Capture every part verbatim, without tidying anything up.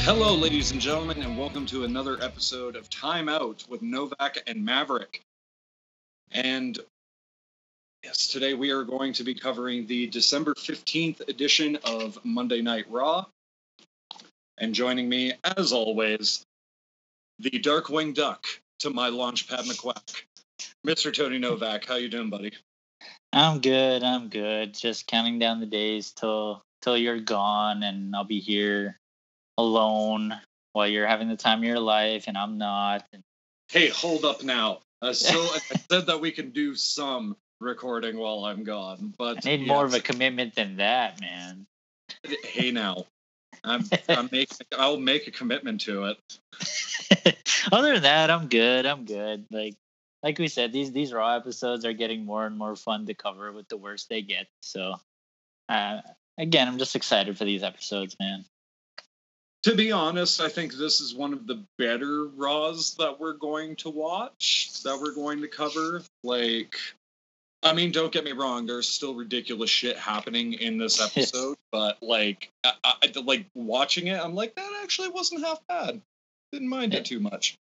Hello, ladies and gentlemen, and welcome to another episode of Time Out with Novak and Maverick. And yes, today we are going to be covering the December fifteenth edition of Monday Night Raw. And joining me, as always, the Darkwing Duck to my Launchpad McQuack, Mister Tony Novak. How you doing, buddy? I'm good. I'm good. Just counting down the days till till you're gone, and I'll be here alone while you're having the time of your life, and I'm not. Hey, hold up now. Uh, so I said that we can do some recording while I'm gone, but I need yes. more of a commitment than that, man. Hey, now. I'm, I'm making, I'll make a commitment to it. Other than that, I'm good. I'm good. Like like we said, these these Raw episodes are getting more and more fun to cover with the worse they get. So, uh, again, I'm just excited for these episodes, man. To be honest, I think this is one of the better Raws that we're going to watch, that we're going to cover. Like, I mean, don't get me wrong, there's still ridiculous shit happening in this episode, but like, I, I, like watching it, I'm like, that actually wasn't half bad. Didn't mind it too much.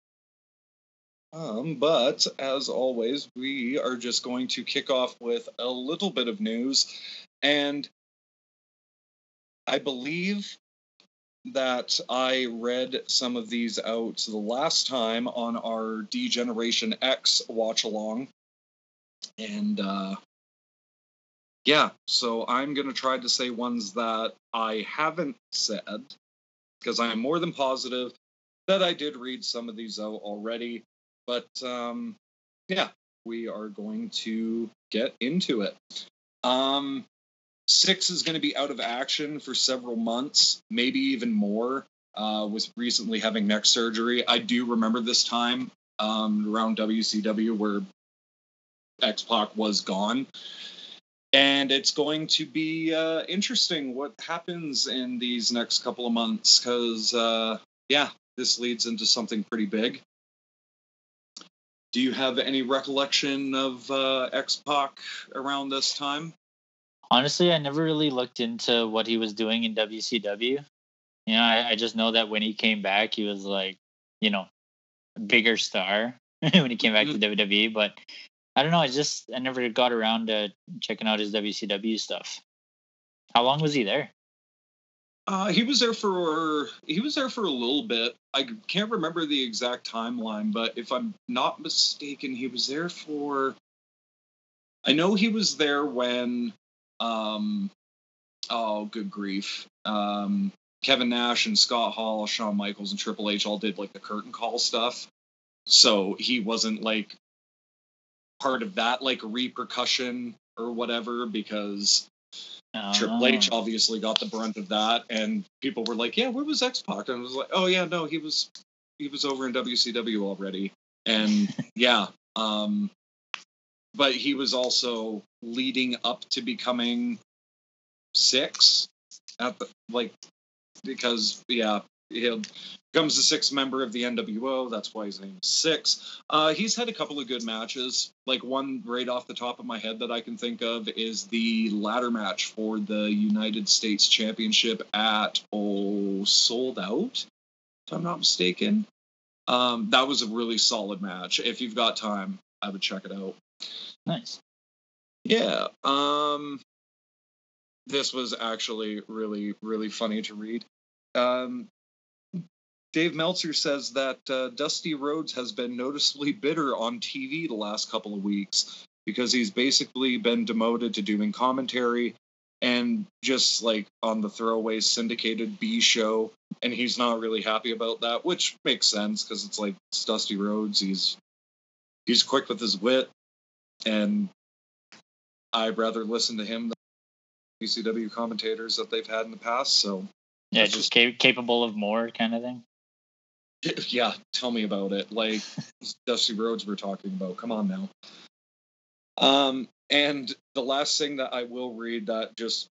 Um, but as always, we are just going to kick off with a little bit of news, and I believe that I read some of these out the last time on our D-Generation X watch along. And uh, yeah, so I'm going to try to say ones that I haven't said, because I'm more than positive that I did read some of these out already. But um, yeah, we are going to get into it. Um, Six is going to be out of action for several months, maybe even more, uh, with recently having neck surgery. I do remember this time um, around W C W where X-Pac was gone. And it's going to be uh, interesting what happens in these next couple of months because, uh, yeah, this leads into something pretty big. Do you have any recollection of uh, X-Pac around this time? Honestly, I never really looked into what he was doing in W C W. You know, I, I just know that when he came back, he was like, you know, a bigger star when he came back Mm-hmm. to W W E. But I don't know. I just I never got around to checking out his W C W stuff. How long was he there? Uh, he was there for he was there for a little bit. I can't remember the exact timeline, but if I'm not mistaken, he was there for. I know he was there when. Um, oh, good grief! Um, Kevin Nash and Scott Hall, Shawn Michaels and Triple H all did like the curtain call stuff, so he wasn't like part of that like repercussion or whatever because. Oh. Triple H obviously got the brunt of that, and people were like, "Yeah, where was X-Pac?" And I was like, "Oh yeah, no, he was he was over in W C W already." And yeah, um, but he was also leading up to becoming six at the like because yeah, he becomes the sixth member of the N W O. That's why his name is Six. Uh, he's had a couple of good matches. Like one right off the top of my head that I can think of is the ladder match for the United States Championship at oh Sold Out, if I'm not mistaken. Um, that was a really solid match. If you've got time, I would check it out. Nice. Yeah. Um, this was actually really, really funny to read. Um, Dave Meltzer says that uh, Dusty Rhodes has been noticeably bitter on T V the last couple of weeks because he's basically been demoted to doing commentary and just like on the throwaway syndicated B show, and he's not really happy about that, which makes sense because it's like it's Dusty Rhodes. He's he's quick with his wit, and I'd rather listen to him than W C W commentators that they've had in the past. So yeah, just, just cap- capable of more kind of thing. Yeah, tell me about it. Like Dusty Rhodes we're talking about. Come on now. Um, and the last thing that I will read that just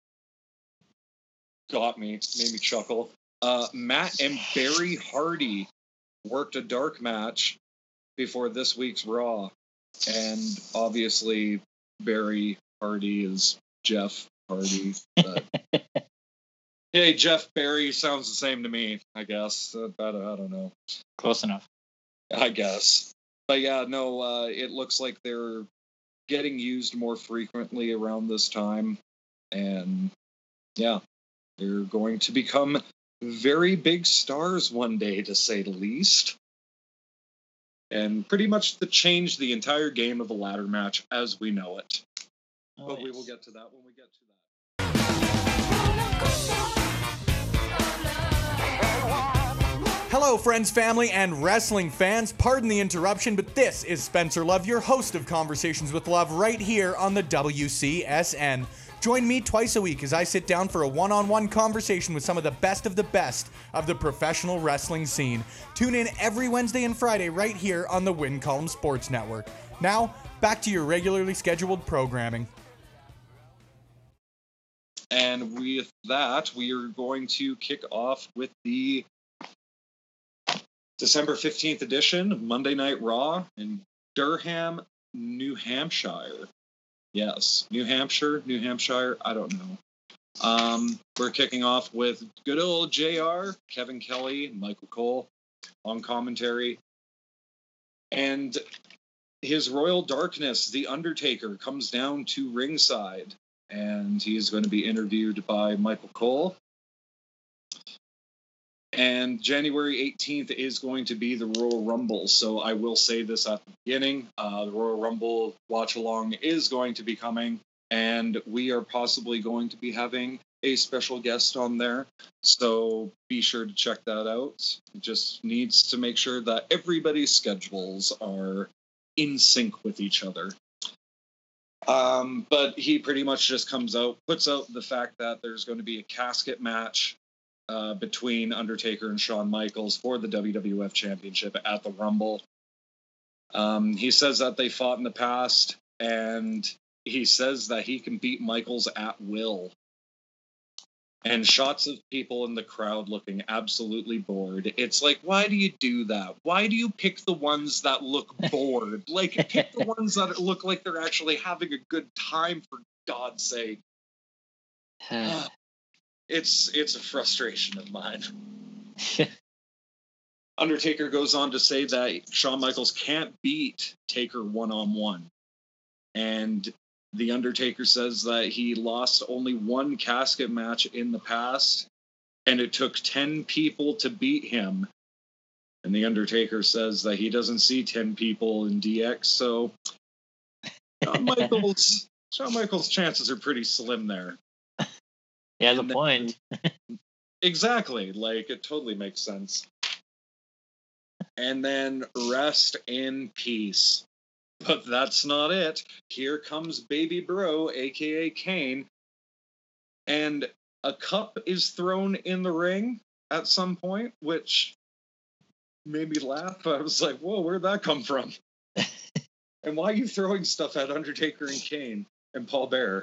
got me, made me chuckle. Uh, Matt and Barry Hardy worked a dark match before this week's Raw. And obviously Barry Hardy is Jeff Hardy. But Hey, Jeff Barry sounds the same to me, I guess. Uh, I, don't, I don't know. Close enough. I guess. But yeah, no, uh, it looks like they're getting used more frequently around this time. And yeah, they're going to become very big stars one day, to say the least. And pretty much to change the entire game of a ladder match as we know it. Oh, but yes. We will get to that when we get to that. Hello, friends, family, and wrestling fans. Pardon the interruption, but this is Spencer Love, your host of Conversations with Love, right here on the W C S N. Join me twice a week as I sit down for a one-on-one conversation with some of the best of the best of the professional wrestling scene. Tune in every Wednesday and Friday right here on the Win Column Sports Network. Now, back to your regularly scheduled programming. And with that, we are going to kick off with the December fifteenth edition of Monday Night Raw in Durham, New Hampshire. Yes, New Hampshire, New Hampshire, I don't know. Um, we're kicking off with good old J R, Kevin Kelly, Michael Cole on commentary. And his Royal Darkness, The Undertaker, comes down to ringside. And he is going to be interviewed by Michael Cole. And January eighteenth is going to be the Royal Rumble. So I will say this at the beginning. Uh, the Royal Rumble watch-along is going to be coming. And we are possibly going to be having a special guest on there. So be sure to check that out. It just needs to make sure that everybody's schedules are in sync with each other. Um, but he pretty much just comes out, puts out the fact that there's going to be a casket match Uh, between Undertaker and Shawn Michaels for the W W F Championship at the Rumble. Um, he says that they fought in the past, and he says that he can beat Michaels at will. And shots of people in the crowd looking absolutely bored. It's like, why do you do that? Why do you pick the ones that look bored? Like, pick the ones that look like they're actually having a good time, for God's sake. It's it's a frustration of mine. Undertaker goes on to say that Shawn Michaels can't beat Taker one-on-one. And The Undertaker says that he lost only one casket match in the past, and it took ten people to beat him. And The Undertaker says that he doesn't see ten people in D X, so Shawn Michaels, Shawn Michaels' chances are pretty slim there. Yeah, the point. Exactly. Like, it totally makes sense. And then rest in peace. But that's not it. Here comes Baby Bro, a k a. Kane. And a cup is thrown in the ring at some point, which made me laugh. I was like, whoa, where'd that come from? And why are you throwing stuff at Undertaker and Kane and Paul Bearer?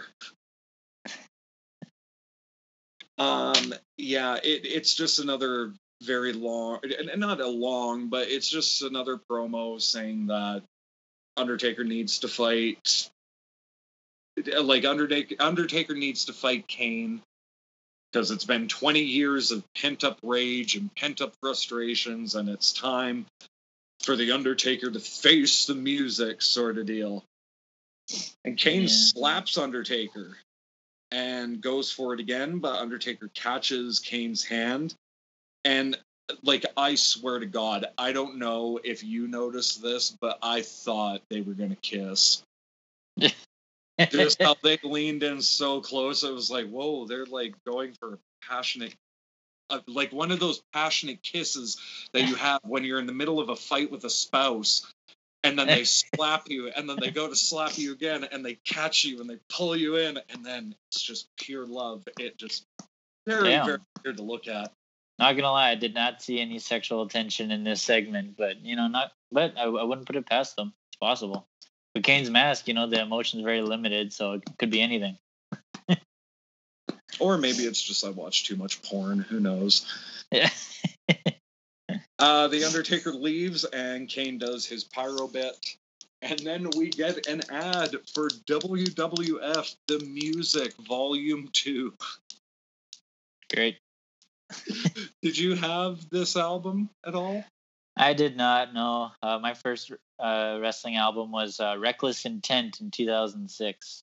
Um, yeah, it, it's just another very long, not a long, but it's just another promo saying that Undertaker needs to fight, like Undertaker, Undertaker needs to fight Kane, because it's been twenty years of pent-up rage and pent-up frustrations, and it's time for the Undertaker to face the music, sort of deal. And Kane yeah. slaps Undertaker and goes for it again, but Undertaker catches Kane's hand. And, like, I swear to God, I don't know if you noticed this, but I thought they were going to kiss. Just how they leaned in so close, it was like, whoa, they're, like, going for a passionate, uh, like, one of those passionate kisses that you have when you're in the middle of a fight with a spouse, and then they slap you, and then they go to slap you again, and they catch you, and they pull you in, and then it's just pure love. It just very, Damn. very weird to look at. Not gonna lie, I did not see any sexual tension in this segment, but you know, not. But I, I wouldn't put it past them. It's possible. With Kane's mask, you know, the emotion's very limited, so it could be anything. Or maybe it's just I watch too much porn. Who knows? Yeah. Uh, the Undertaker leaves, and Kane does his pyro bit. And then we get an ad for W W F The Music Volume two. Great. Did you have this album at all? I did not know. Uh, my first uh, wrestling album was uh, Reckless Intent in two thousand six.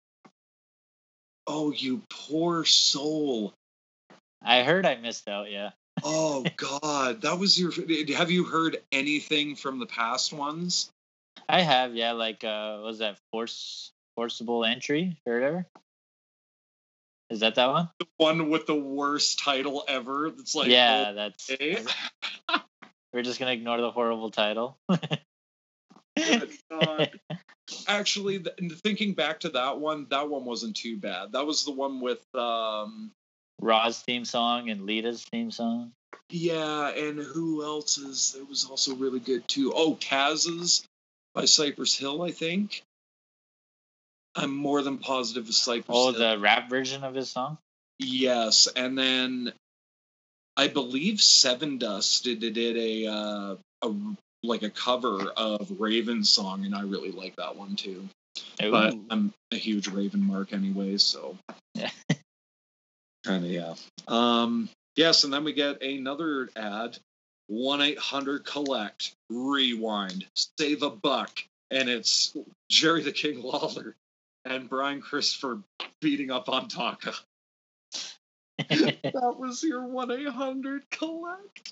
Oh, you poor soul. I heard I missed out, yeah. Oh, God. That was your... Have you heard anything from the past ones? I have, yeah. Like, uh, what was that Force Forcible Entry or whatever? Is that that one? The one with the worst title ever. It's like... Yeah, that's... okay. We're just going to ignore the horrible title. Good God. Actually, th- thinking back to that one, that one wasn't too bad. That was the one with... um Raw's theme song and Lita's theme song. Yeah, and who else's? It was also really good, too. Oh, Kaz's by Cypress Hill, I think. I'm more than positive it's Cypress Oh, Hill. the rap version of his song? Yes, and then I believe Seven Dust did, did a, uh, a like a cover of Raven's song, and I really like that one, too. Ooh. But I'm a huge Raven mark anyway, so... Yeah. Kind of, yeah. Um, yes, and then we get another ad. one eight hundred collect rewind, save a buck. And it's Jerry the King Lawler and Brian Christopher beating up on Taka. That was your one eight hundred collect.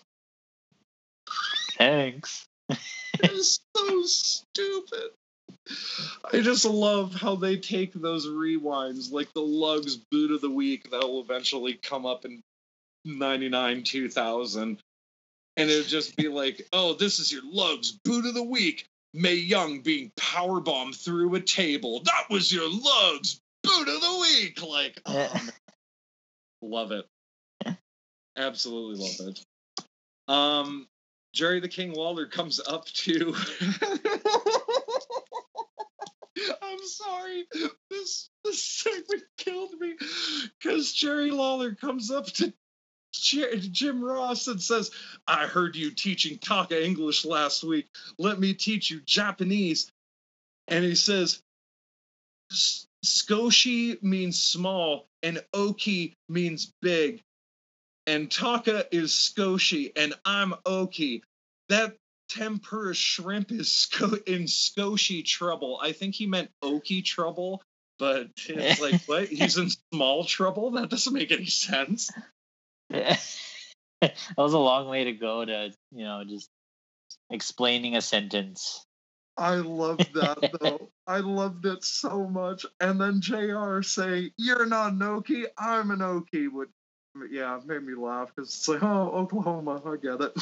Thanks. It's so stupid. I just love how they take those rewinds, like the Lugs boot of the week that'll eventually come up in ninety-nine, two thousand. And it'll just be like, oh, this is your Lugs boot of the week. Mae Young being powerbombed through a table. That was your Lugs boot of the week. Like, oh, man. Love it. Absolutely love it. Um, Jerry the King Lawler comes up to... I'm sorry. This, this segment killed me. Because Jerry Lawler comes up to Jer- Jim Ross and says, I heard you teaching Taka English last week. Let me teach you Japanese. And he says, Skoshi means small and Oki means big. And Taka is Skoshi and I'm Oki. That tempura shrimp is sco- in Skoshi trouble. I think he meant Oki trouble, but it's like, what? He's in small trouble? That doesn't make any sense. That was a long way to go to, you know, just explaining a sentence. I loved that, though. I loved it so much. And then J R saying, you're not an Oki, I'm an Oki. Would, yeah, it made me laugh because it's like, oh, Oklahoma, I get it.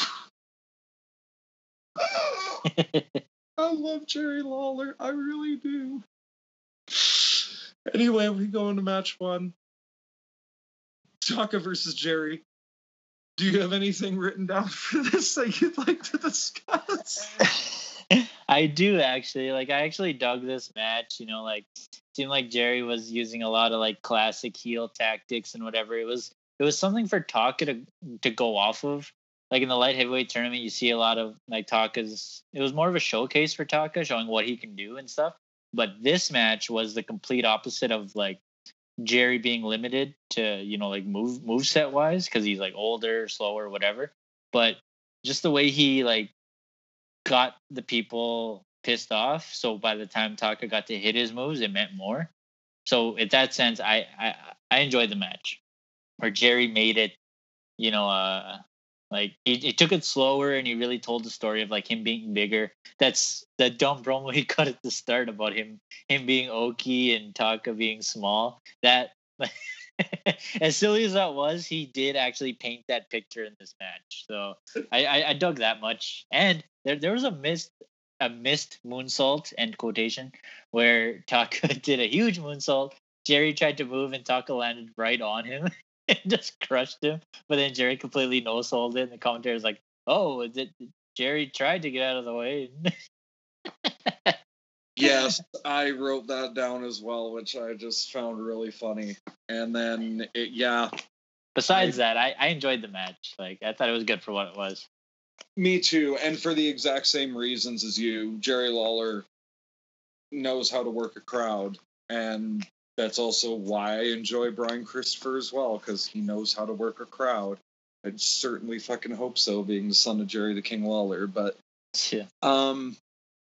I love Jerry Lawler. I really do. Anyway, we go into match one. Taka versus Jerry. Do you have anything written down for this that you'd like to discuss? I do, actually. Like, I actually dug this match. You know, like, it seemed like Jerry was using a lot of, like, classic heel tactics and whatever. It was it was something for Taka to, to go off of. Like, in the light heavyweight tournament, you see a lot of, like, Taka's... It was more of a showcase for Taka, showing what he can do and stuff. But this match was the complete opposite of, like, Jerry being limited to, you know, like, move moveset wise, because he's, like, older, slower, whatever. But just the way he, like, got the people pissed off. So by the time Taka got to hit his moves, it meant more. So in that sense, I I, I enjoyed the match. Where Jerry made it, you know, uh... Like, he, he took it slower, and he really told the story of, like, him being bigger. That's the dumb promo he cut at the start about him him being Oki and Taka being small. That, as silly as that was, he did actually paint that picture in this match. So I, I, I dug that much. And there there was a missed a missed moonsault, end quotation, where Taka did a huge moonsault. Jerry tried to move, and Taka landed right on him. And just crushed him, but then Jerry completely no-sold it, and the commentator was like, oh, is it Jerry tried to get out of the way? Yes, I wrote that down as well, which I just found really funny. And then, it, yeah. Besides I, that, I, I enjoyed the match. Like, I thought it was good for what it was. Me too, and for the exact same reasons as you. Jerry Lawler knows how to work a crowd, and that's also why I enjoy Brian Christopher as well, because he knows how to work a crowd. I'd certainly fucking hope so, being the son of Jerry the King Lawler. But Yeah. um,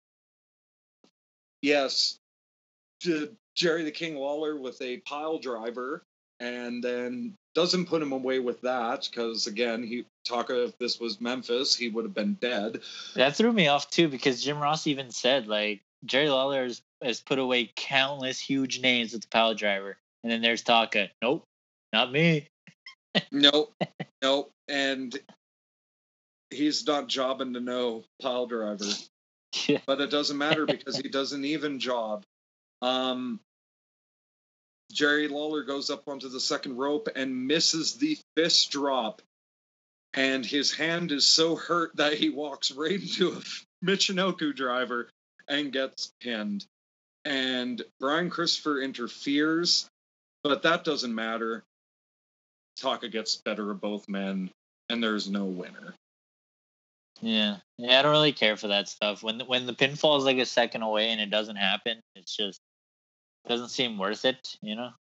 yes, to Jerry the King Lawler with a pile driver, and then doesn't put him away with that, because again, he Taka, if this was Memphis, he would have been dead. That threw me off too, because Jim Ross even said, like, Jerry Lawler has, has put away countless huge names with the pile driver, and then there's Taka. Nope, not me. Nope, nope, and he's not jobbing to know pile driver. Yeah. But it doesn't matter because he does an even job. Um, Jerry Lawler goes up onto the second rope and misses the fist drop. And his hand is so hurt that he walks right into a Michinoku driver and gets pinned. And Brian Christopher interferes, but that doesn't matter. Taka gets better of both men, and there's no winner. Yeah, yeah, I don't really care for that stuff. When the, when the pinfall is like a second away and it doesn't happen, it's just doesn't seem worth it, you know.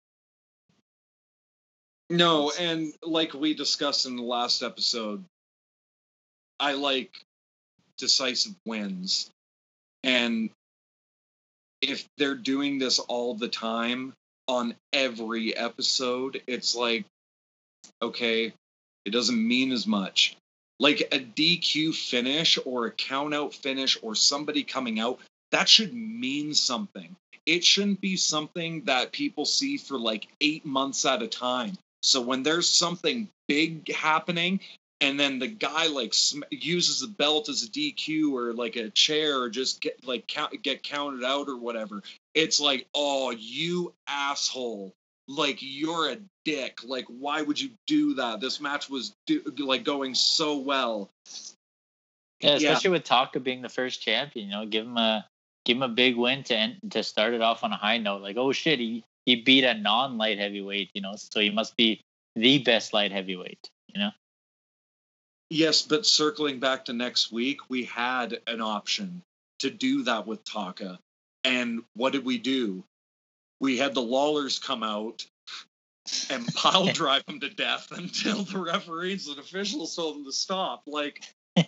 No, and like we discussed in the last episode, I like decisive wins, and if they're doing this all the time on every episode, it's like, okay, it doesn't mean as much. Like a D Q finish or a count out finish or somebody coming out, that should mean something. It shouldn't be something that people see for like eight months at a time. So when there's something big happening and then the guy like sm- uses the belt as a D Q or like a chair or just get like count- get counted out or whatever, it's like, oh, you asshole. Like, you're a dick. Like, why would you do that? This match was do- like going so well. Yeah, especially yeah. with Taka being the first champion. You know, give him a give him a big win to end, to start it off on a high note. Like, oh shit, he he beat a non light heavyweight. You know, so he must be the best light heavyweight. You know. Yes, but circling back to next week, we had an option to do that with Taka, and what did we do? We had the Lawlers come out and pile drive him to death until the referees and officials told him to stop. Like,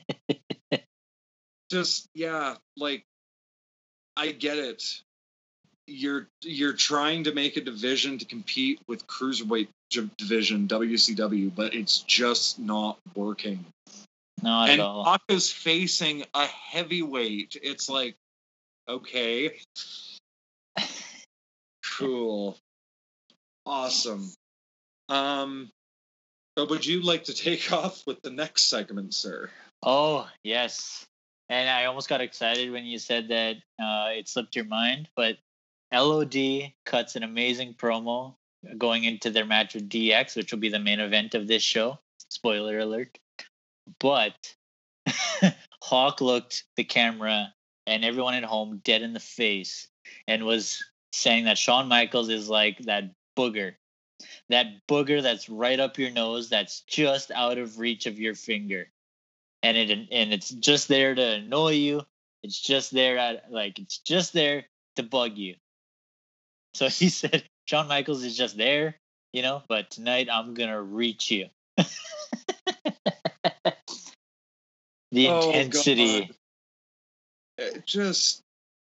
just, yeah, like, I get it. You're you're trying to make a division to compete with Cruiserweight division, W C W, but it's just not working. Not and at all. Taka's facing a heavyweight. It's like, okay. Cool. Awesome. Um, but would you like to take off with the next segment, sir? Oh, yes. And I almost got excited when you said that uh, it slipped your mind, but L O D cuts an amazing promo going into their match with D X, which will be the main event of this show. Spoiler alert. But Hawk looked the camera and everyone at home dead in the face and was saying that Shawn Michaels is like that booger. That booger that's right up your nose, that's just out of reach of your finger. And it and it's just there to annoy you. It's just there at like it's just there to bug you. So he said Shawn Michaels is just there, you know, but tonight I'm gonna reach you. The oh, intensity. God. It just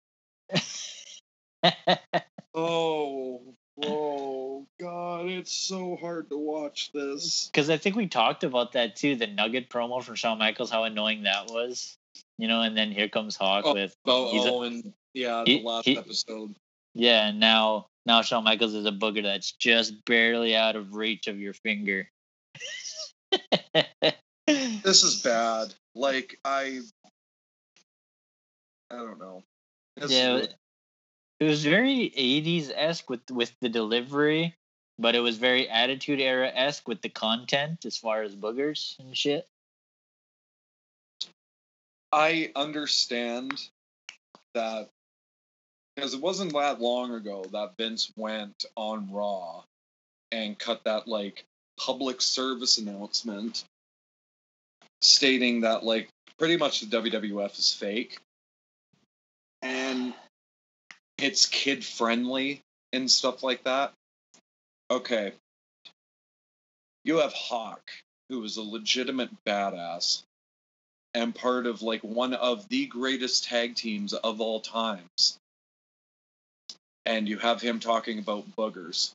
oh, whoa, God, it's so hard to watch this. Because I think we talked about that too, the Nugget promo from Shawn Michaels, how annoying that was. You know, and then here comes Hawk oh, with oh, he's oh a, and yeah, he, the last he, episode. Yeah, and now now Shawn Michaels is a booger that's just barely out of reach of your finger. This is bad. Like I I don't know. This yeah, really... it was very eighties-esque with with the delivery, but it was very Attitude Era-esque with the content as far as boogers and shit. I understand that because it wasn't that long ago that Vince went on Raw and cut that like public service announcement stating that like pretty much the W W F is fake and it's kid friendly and stuff like that. Okay. You have Hawk, who is a legitimate badass and part of like one of the greatest tag teams of all times. And you have him talking about boogers.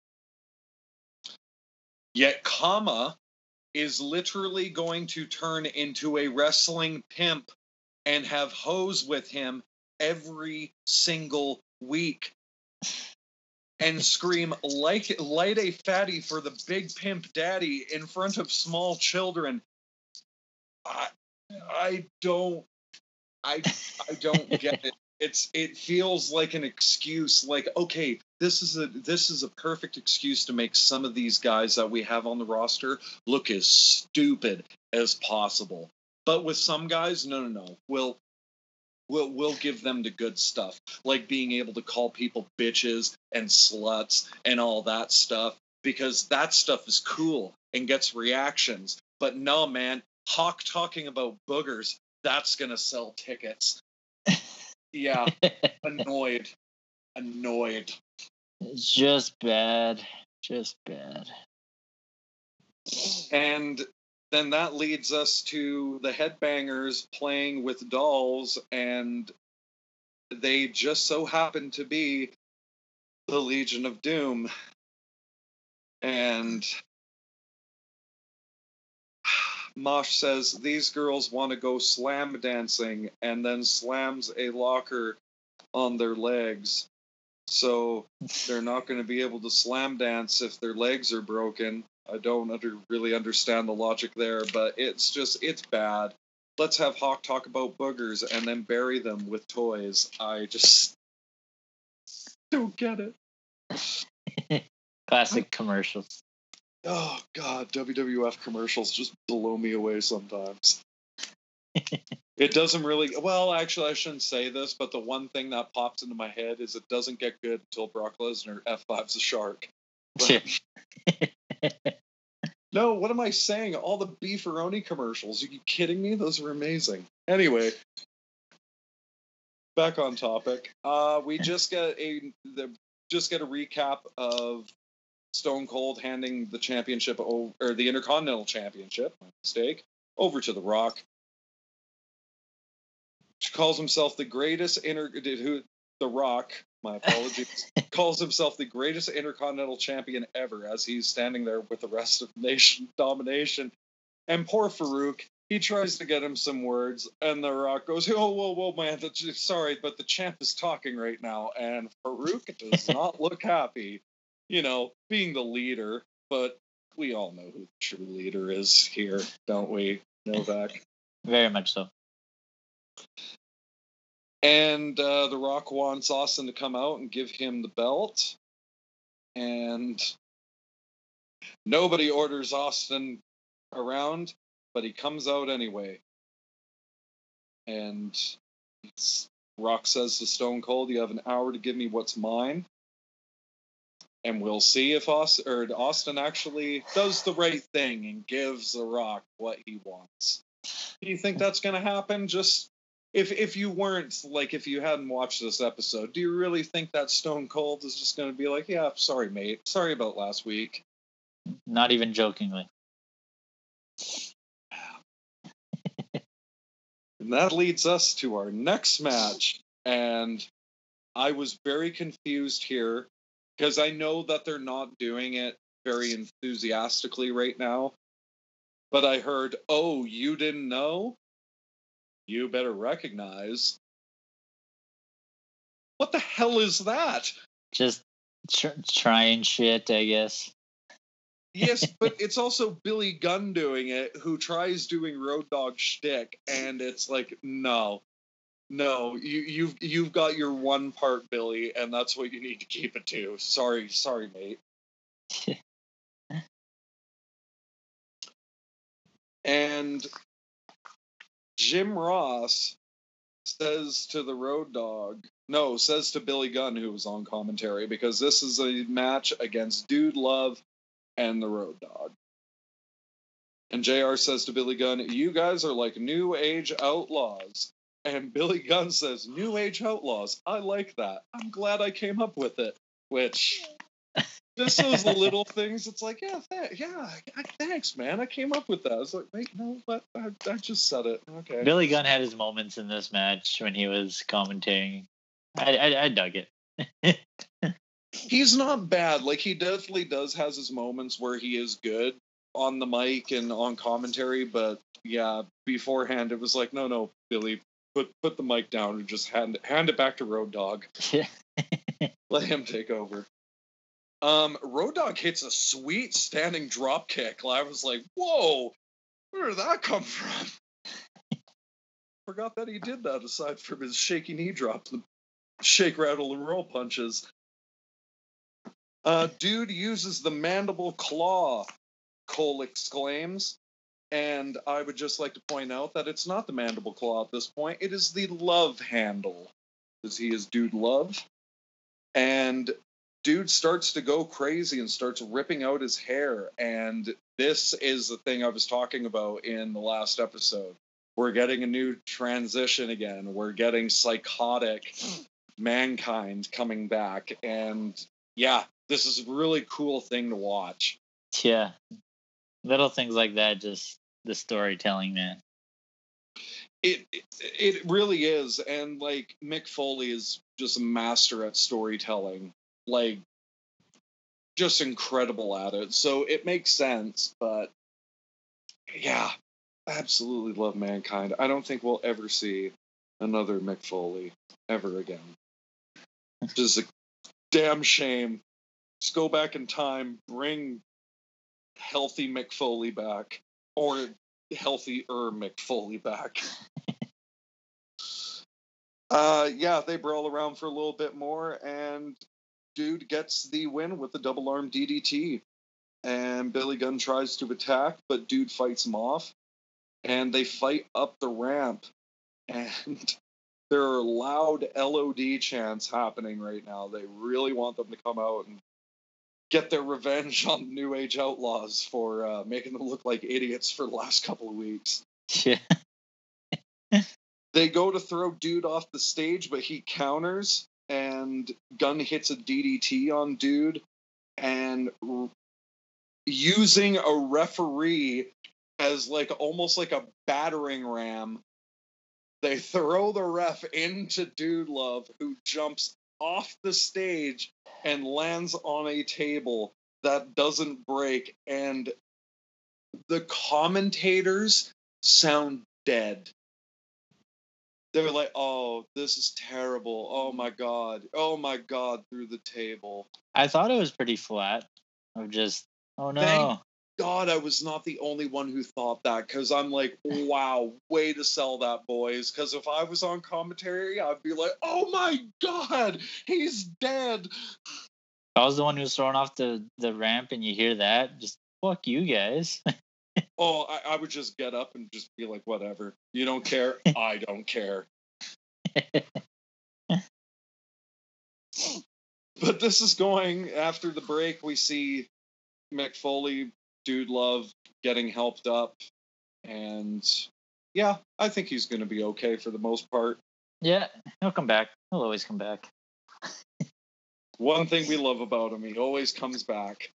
Yet Kama is literally going to turn into a wrestling pimp and have hoes with him every single week and scream like light a fatty for the big pimp daddy in front of small children. I I don't I I don't get it. It's it feels like an excuse. Like, okay, this is a this is a perfect excuse to make some of these guys that we have on the roster look as stupid as possible. But with some guys, no, no, no. We'll we'll we'll give them the good stuff, like being able to call people bitches and sluts and all that stuff, because that stuff is cool and gets reactions. But no, man, Hawk talking about boogers, that's gonna sell tickets. Yeah, annoyed. Annoyed. It's just bad. Just bad. And then that leads us to the Headbangers playing with dolls, and they just so happen to be the Legion of Doom. And Mosh says these girls want to go slam dancing, and then slams a locker on their legs. So they're not going to be able to slam dance if their legs are broken. I don't under, really understand the logic there, but it's just, it's bad. Let's have Hawk talk about boogers and then bury them with toys. I just don't get it. Classic commercials. Oh, God, W W F commercials just blow me away sometimes. It doesn't really... Well, actually, I shouldn't say this, but the one thing that pops into my head is it doesn't get good until Brock Lesnar F fives a shark. No, what am I saying? All the Beefaroni commercials. Are you kidding me? Those were amazing. Anyway, back on topic. Uh, we just get a the, just get a recap of Stone Cold handing the championship over, or the Intercontinental Championship, my mistake, over to The Rock. He calls himself the greatest inter who The Rock, my apologies, calls himself the greatest Intercontinental Champion ever as he's standing there with the rest of Nation Domination. And poor Farouk, he tries to get him some words, and The Rock goes, "Oh, whoa, whoa, man, sorry, but the champ is talking right now." And Farouk does not look happy, you know, being the leader, but we all know who the true leader is here, don't we, Novak? Very much so. And uh, The Rock wants Austin to come out and give him the belt. And nobody orders Austin around, but he comes out anyway. And it's, Rock says to Stone Cold, "You have an hour to give me what's mine." And we'll see if Austin, or Austin actually does the right thing and gives The Rock what he wants. Do you think that's going to happen? Just... If if you weren't, like, if you hadn't watched this episode, do you really think that Stone Cold is just going to be like, "Yeah, sorry, mate. Sorry about last week"? Not even jokingly. And that leads us to our next match. And I was very confused here because I know that they're not doing it very enthusiastically right now. But I heard, "Oh, you didn't know? You better recognize." What the hell is that? Just tr- trying shit, I guess. Yes, but it's also Billy Gunn doing it, who tries doing Road Dogg shtick, and it's like, no, no, you, you've you've got your one part, Billy, and that's what you need to keep it to. Sorry, sorry, mate. And Jim Ross says to the Road Dogg, no, says to Billy Gunn, who was on commentary, because this is a match against Dude Love and the Road Dogg. And J R says to Billy Gunn, "You guys are like New Age outlaws." And Billy Gunn says, "New Age outlaws, I like that. I'm glad I came up with it." which just those little things. It's like, yeah, th- yeah, thanks, man. I came up with that. I was like, wait, no, but I, I just said it. Okay. Billy Gunn had his moments in this match when he was commentating. I I, I dug it. He's not bad. Like, he definitely does has his moments where he is good on the mic and on commentary, but yeah, beforehand it was like, no, no, Billy, put put the mic down and just hand hand it back to Road Dogg. Let him take over. Um, Road Dogg hits a sweet standing drop kick. I was like, whoa, where did that come from? Forgot that he did that aside from his shaky knee drop, the shake, rattle, and roll punches. Uh, dude uses the mandible claw, Cole exclaims. And I would just like to point out that it's not the mandible claw at this point. It is the love handle, because he is Dude Love. And Dude starts to go crazy and starts ripping out his hair. And this is the thing I was talking about in the last episode. We're getting a new transition again. We're getting psychotic Mankind coming back. And yeah, this is a really cool thing to watch. Yeah. Little things like that, just the storytelling, man. It, it it really is. And like, Mick Foley is just a master at storytelling. Like, just incredible at it. So it makes sense, but yeah, absolutely love Mankind. I don't think we'll ever see another Mick Foley ever again. Just a damn shame. Just go back in time, bring healthy Mick Foley back, or healthier Mick Foley back. uh, yeah, they brawl around for a little bit more, and Dude gets the win with the double arm D D T. And Billy Gunn tries to attack, but Dude fights him off. And they fight up the ramp. And there are loud L O D chants happening right now. They really want them to come out and get their revenge on New Age Outlaws for uh, making them look like idiots for the last couple of weeks. Yeah. They go to throw Dude off the stage, but he counters, and Gunn hits a D D T on Dude, and r- using a referee as like almost like a battering ram, they throw the ref into Dude Love, who jumps off the stage and lands on a table that doesn't break, and the commentators sound dead. They're like, oh, this is terrible. Oh my god. Oh my god, through the table. I thought it was pretty flat. Of just, oh no. Thank God I was not the only one who thought that, because I'm like, wow, way to sell that, boys. Because if I was on commentary, I'd be like, oh my god, he's dead. I was the one who was thrown off the, the ramp, and you hear that, just fuck you guys. Oh, I, I would just get up and just be like, whatever. You don't care? I don't care. But this is going, after the break, we see Mick Foley, Dude Love, getting helped up. And yeah, I think he's going to be okay for the most part. Yeah, he'll come back. He'll always come back. One thing we love about him, he always comes back.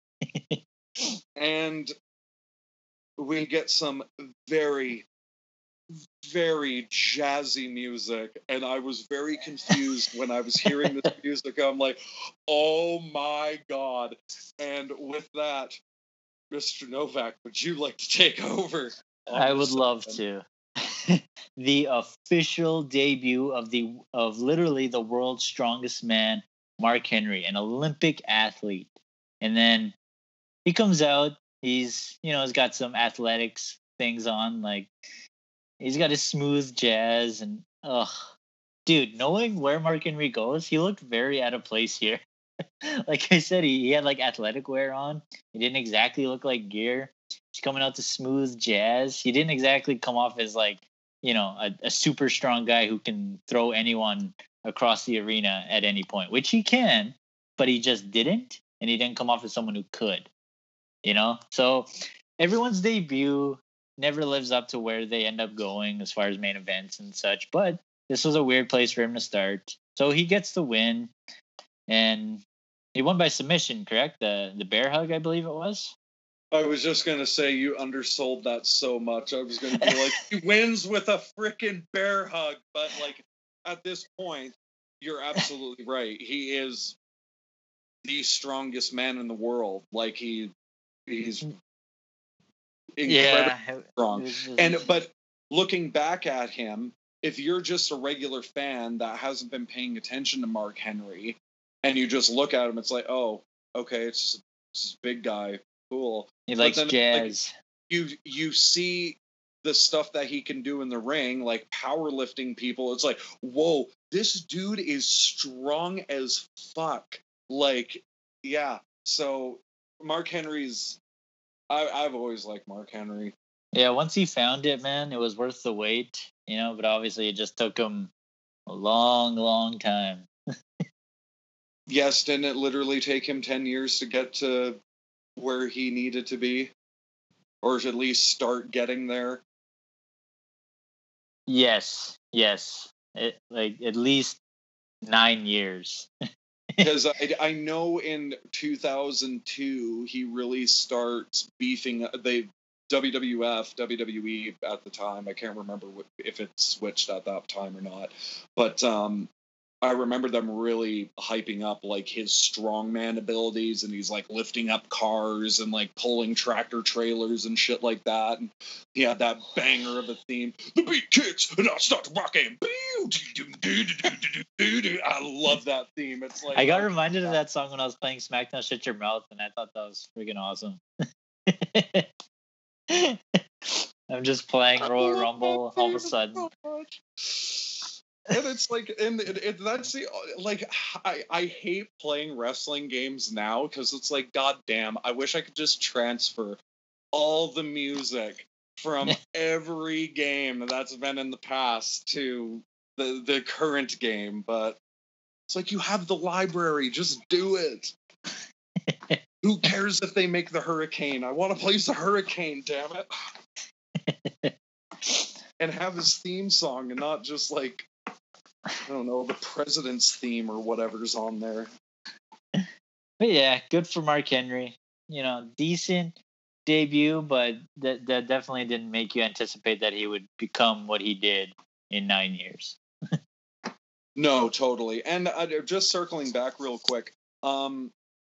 And we get some very, very jazzy music, and I was very confused when I was hearing this music. I'm like, oh my god. And with that, Mister Novak, would you like to take over? I would love to. The official debut of the of literally the world's strongest man, Mark Henry, an Olympic athlete. And then he comes out, he's, you know, he's got some athletics things on, like he's got his smooth jazz, and ugh, dude, knowing where Mark Henry goes, he looked very out of place here. Like I said, he, he had like athletic wear on. He didn't exactly look like gear. He's coming out to smooth jazz. He didn't exactly come off as like, you know, a, a super strong guy who can throw anyone across the arena at any point, which he can, but he just didn't, and he didn't come off as someone who could, you know? So everyone's debut never lives up to where they end up going as far as main events and such, but this was a weird place for him to start. So he gets the win, and He won by submission, correct? The the bear hug, I believe it was. I was just gonna say you undersold that so much. I was gonna be like, he wins with a freaking bear hug, but like at this point, you're absolutely right. He is the strongest man in the world. Like he, he's incredibly Yeah. strong. Just... And but looking back at him, if you're just a regular fan that hasn't been paying attention to Mark Henry, and you just look at him, it's like, oh, okay, it's just, it's just a big guy, cool. He likes then, jazz. Like, you you see the stuff that he can do in the ring, like powerlifting people. It's like, whoa, this dude is strong as fuck. Like, yeah. So Mark Henry's, I, I've always liked Mark Henry. Yeah, once he found it, man, it was worth the wait, you know, but obviously it just took him a long, long time. Yes, didn't it literally take him ten years to get to where he needed to be? Or at least start getting there? Yes, yes. It, like, at least nine years. Because I, I know in two thousand two, he really starts beefing, they W W F, W W E at the time, I can't remember if it switched at that time or not, but um, I remember them really hyping up like his strongman abilities, and he's like lifting up cars and like pulling tractor trailers and shit like that. And he had that banger of a theme, the beat kicks and I start rocking. I love that theme. It's like I got reminded of that song when I was playing SmackDown Shut Your Mouth, and I thought that was freaking awesome. I'm just playing Royal Rumble all of a sudden. And it's like, and it, it, that's the, like, I, I hate playing wrestling games now because it's like, god damn, I wish I could just transfer all the music from every game that's been in the past to the, the current game, but it's like, you have the library, just do it. Who cares if they make the Hurricane? I want to play the Hurricane, damn it. And have his theme song and not just like, I don't know, the president's theme or whatever's on there. But yeah, good for Mark Henry. You know, decent debut, but that that definitely didn't make you anticipate that he would become what he did in nine years. No, totally. And uh, just circling back real quick, um,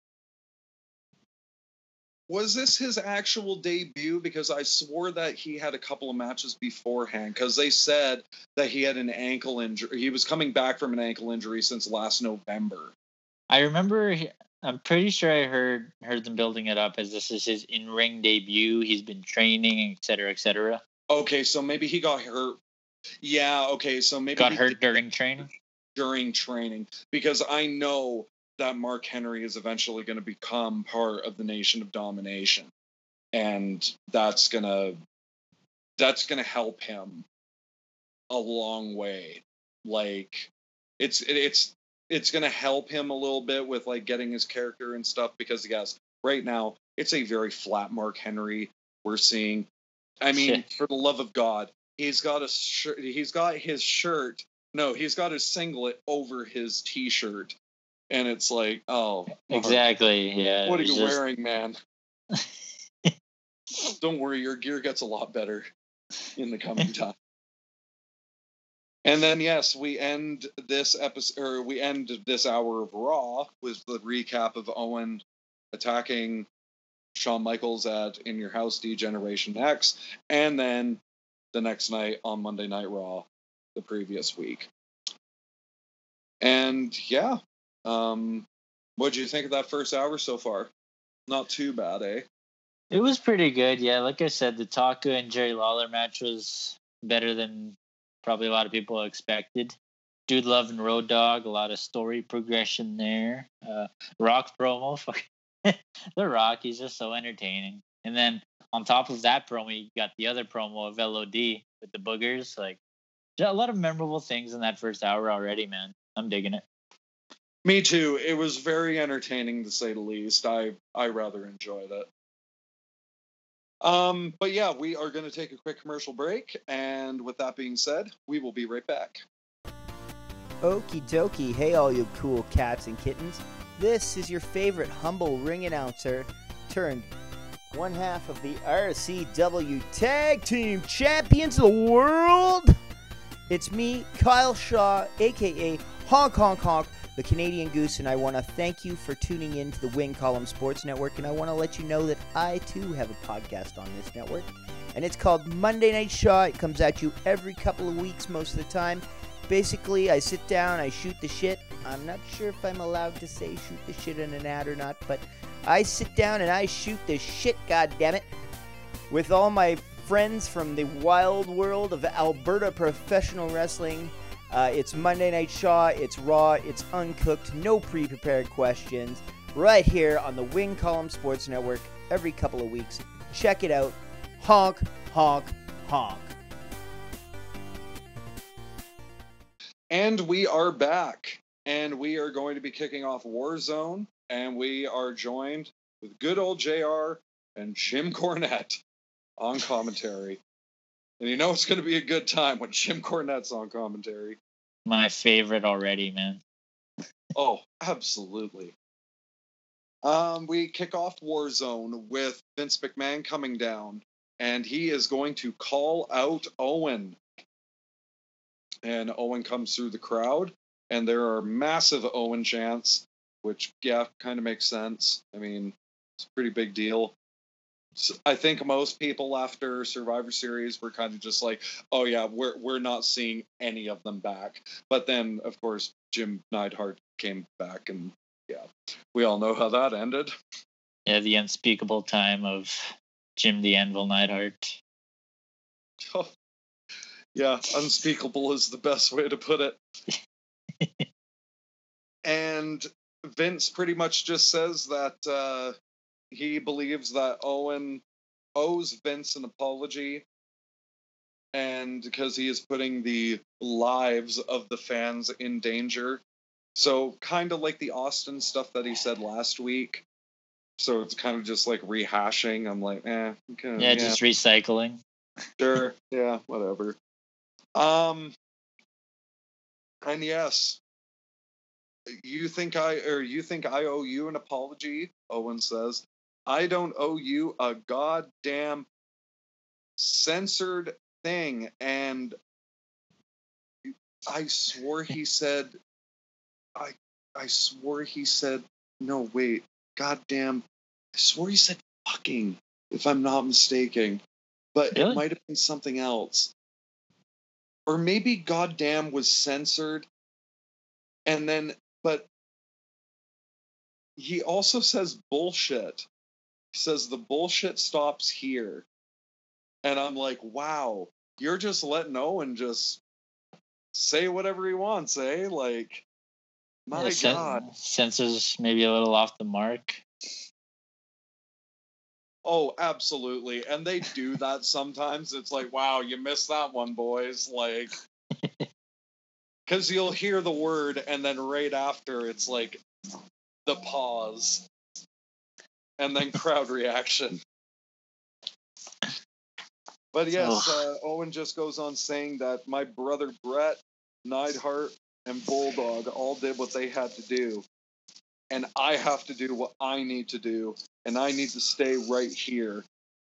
was this his actual debut? Because I swore that he had a couple of matches beforehand, because they said that he had an ankle injury. He was coming back from an ankle injury since last November. I remember, I'm pretty sure I heard heard them building it up as this is his in-ring debut. He's been training, et cetera, et cetera. Okay, so maybe he got hurt. Yeah, okay, so maybe got he hurt did, during training? During training, because I know that Mark Henry is eventually going to become part of the Nation of Domination, and that's gonna that's gonna help him a long way. Like, it's it, it's it's gonna help him a little bit with like getting his character and stuff, because yes, right now it's a very flat Mark Henry we're seeing. I mean, for the love of God, he's got a shirt. He's got his shirt. No, he's got his singlet over his t-shirt. And it's like, oh. Exactly, yeah. What are you just... wearing, man? Don't worry, your gear gets a lot better in the coming time. And then, yes, we end this episode, or we end this hour of Raw with the recap of Owen attacking Shawn Michaels at In Your House D-Generation X, and then the next night on Monday Night Raw, the previous week. And, yeah. Um, what did you think of that first hour so far? Not too bad, eh? It was pretty good, yeah. Like I said, the Taku and Jerry Lawler match was better than probably a lot of people expected. Dude Love and Road Dogg, a lot of story progression there. Uh, Rock promo, The Rock, he's just so entertaining. And then on top of that promo, you got the other promo of L O D with the boogers. Like, a lot of memorable things in that first hour already, man. I'm digging it. Me too. It was very entertaining, to say the least. I, I rather enjoyed it. Um, but yeah, we are going to take a quick commercial break, and with that being said, we will be right back. Okie dokie. Hey, all you cool cats and kittens. This is your favorite humble ring announcer turned one half of the R C W Tag Team Champions of the World. It's me, Kyle Shaw, aka Honk Honk Honk, the Canadian Goose, and I want to thank you for tuning in to the Win Column Sports Network, and I want to let you know that I too have a podcast on this network, and it's called Monday Night Shaw. It comes at you every couple of weeks most of the time. Basically, I sit down, I shoot the shit. I'm not sure if I'm allowed to say shoot the shit in an ad or not, but I sit down and I shoot the shit, goddammit, with all my friends from the wild world of Alberta professional wrestling. Uh, it's Monday Night Shaw, it's raw, it's uncooked, no pre-prepared questions, right here on the Win Column Sports Network every couple of weeks. Check it out. Honk, honk, honk. And we are back, and we are going to be kicking off Warzone, and we are joined with good old J R and Jim Cornette on commentary. And you know it's going to be a good time when Jim Cornette's on commentary. My favorite already, man. Oh, absolutely. Um, we kick off Warzone with Vince McMahon coming down, and he is going to call out Owen. And Owen comes through the crowd, and there are massive Owen chants, which, yeah, kind of makes sense. I mean, it's a pretty big deal. So I think most people after Survivor Series were kind of just like, oh, yeah, we're we're not seeing any of them back. But then, of course, Jim Neidhart came back, and, yeah, we all know how that ended. Yeah, the unspeakable time of Jim the Anvil Neidhart. Oh. Yeah, unspeakable is the best way to put it. And Vince pretty much just says that uh, he believes that Owen owes Vince an apology, and because he is putting the lives of the fans in danger. So kind of like the Austin stuff that he said last week. So it's kind of just like rehashing. I'm like, eh. Okay, yeah, yeah, just recycling. Sure, yeah, whatever. Um, and yes, you think I, or you think I owe you an apology? Owen says, I don't owe you a goddamn censored thing. And I swore he said, I, I swore he said, no, wait, goddamn, I swore he said fucking, if I'm not mistaken, but Really? It might have been something else. Or maybe goddamn was censored, and then, but he also says bullshit. He says the bullshit stops here. And I'm like, wow, you're just letting Owen just say whatever he wants, eh? Like, my yeah, cen- God. Censors maybe a little off the mark. Oh, absolutely. And they do that sometimes. It's like, wow, you missed that one, boys. Like, because you'll hear the word, and then right after, it's like the pause, and then crowd reaction. But yes, uh, Owen just goes on saying that my brother Brett, Neidhart, and Bulldog all did what they had to do. And I have to do what I need to do. And I need to stay right here.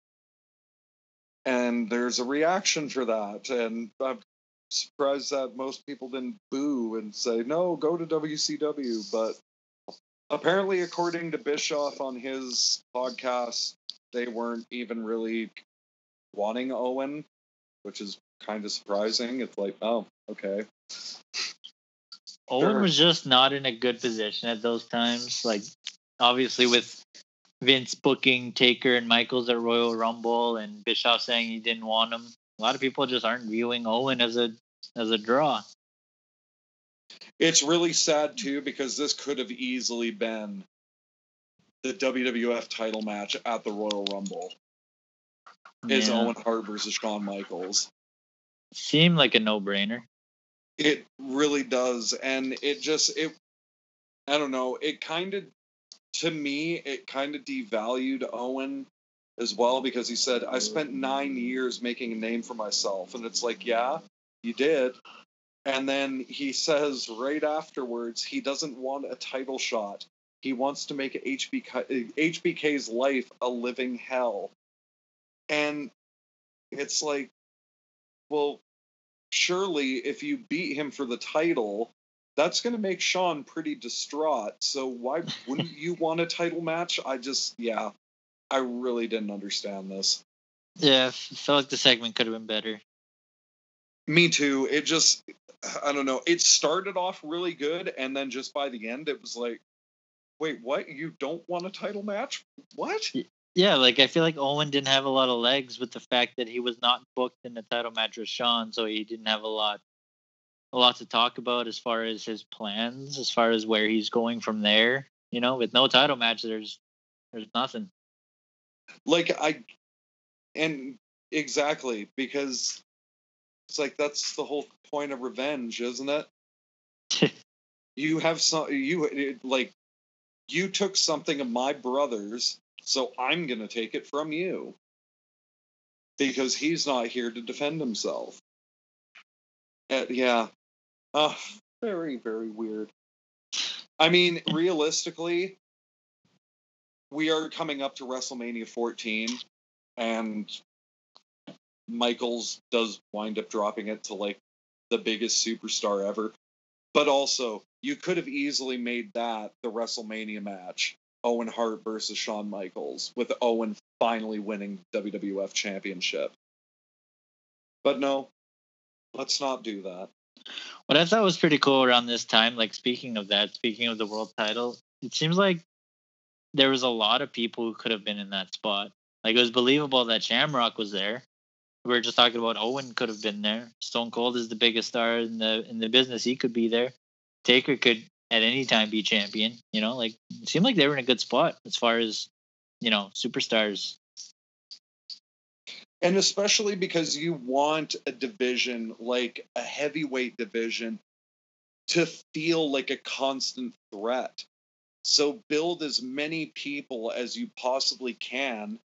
And there's a reaction for that. And I'm surprised that most people didn't boo and say, no, go to W C W. But apparently, according to Bischoff on his podcast, they weren't even really wanting Owen, which is kind of surprising. It's like, oh, okay. Owen Sure. was just not in a good position at those times. Like, obviously, with Vince booking Taker and Michaels at Royal Rumble, and Bischoff saying he didn't want him, a lot of people just aren't viewing Owen as a as a draw. It's really sad too, because this could have easily been the W W F title match at the Royal Rumble. Is Yeah. Owen Hart versus Shawn Michaels. Seemed like a no-brainer. It really does. And it just, it, I don't know, it kind of, to me, it kind of devalued Owen as well, because he said, I spent nine years making a name for myself. And it's like, yeah, you did. And then he says right afterwards, he doesn't want a title shot. He wants to make H B K, H B K's life a living hell. And it's like, well, surely if you beat him for the title, that's going to make Sean pretty distraught. So why wouldn't you want a title match? I just, yeah, I really didn't understand this. Yeah, I felt like the segment could have been better. Me too. It just, I don't know. It started off really good, and then just by the end, it was like, wait, what? You don't want a title match? What? Yeah, like I feel like Owen didn't have a lot of legs with the fact that he was not booked in the title match with Sean, so he didn't have a lot, a lot to talk about as far as his plans, as far as where he's going from there. You know, with no title match, there's, there's nothing. Like I, and exactly because it's like that's the whole point of revenge, isn't it? You have some, you it, like, you took something of my brother's. So I'm going to take it from you because he's not here to defend himself. Uh, yeah. Oh, very, very weird. I mean, realistically, we are coming up to WrestleMania fourteen, and Michaels does wind up dropping it to, like, the biggest superstar ever. But also, you could have easily made that the WrestleMania match. Owen Hart versus Shawn Michaels, with Owen finally winning the W W F Championship. But no, let's not do that. What I thought was pretty cool around this time, like speaking of that, speaking of the world title, it seems like there was a lot of people who could have been in that spot. Like, it was believable that Shamrock was there. We were just talking about Owen could have been there. Stone Cold is the biggest star in the in the business. He could be there. Taker could at any time be champion. You know, like, it seemed like they were in a good spot as far as, you know, superstars. And especially because you want a division, like a heavyweight division, to feel like a constant threat. So build as many people as you possibly can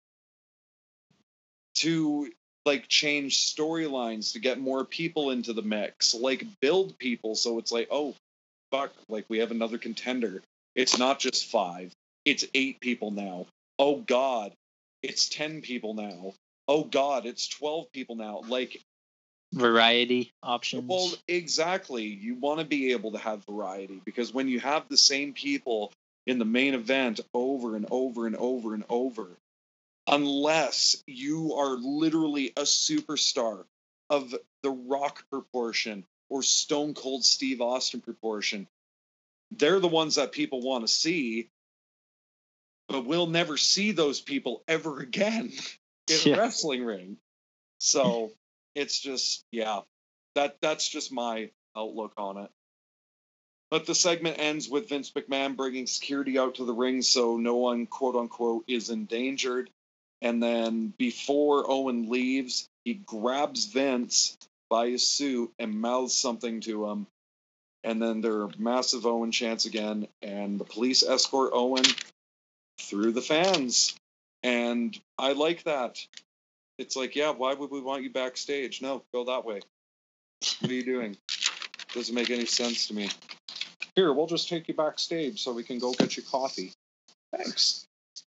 to, like, change storylines, to get more people into the mix. Like, build people so it's like, oh, fuck, like, we have another contender. It's not just five. It's eight people now. Oh, God. It's ten people now. Oh, God. It's twelve people now. Like, variety options. Well, exactly. You want to be able to have variety, because when you have the same people in the main event over and over and over and over, unless you are literally a superstar of the Rock proportion or Stone Cold Steve Austin proportion, they're the ones that people want to see, but we'll never see those people ever again in Yeah. a wrestling ring. So it's just, yeah, that that's just my outlook on it. But the segment ends with Vince McMahon bringing security out to the ring so no one, quote unquote, is endangered. And then before Owen leaves, he grabs Vince by his suit and mouths something to him. And then there are massive Owen chants again, and the police escort Owen through the fans. And I like that. It's like, yeah, why would we want you backstage? No, go that way. What are you doing? Doesn't make any sense to me. Here, we'll just take you backstage so we can go get you coffee. Thanks.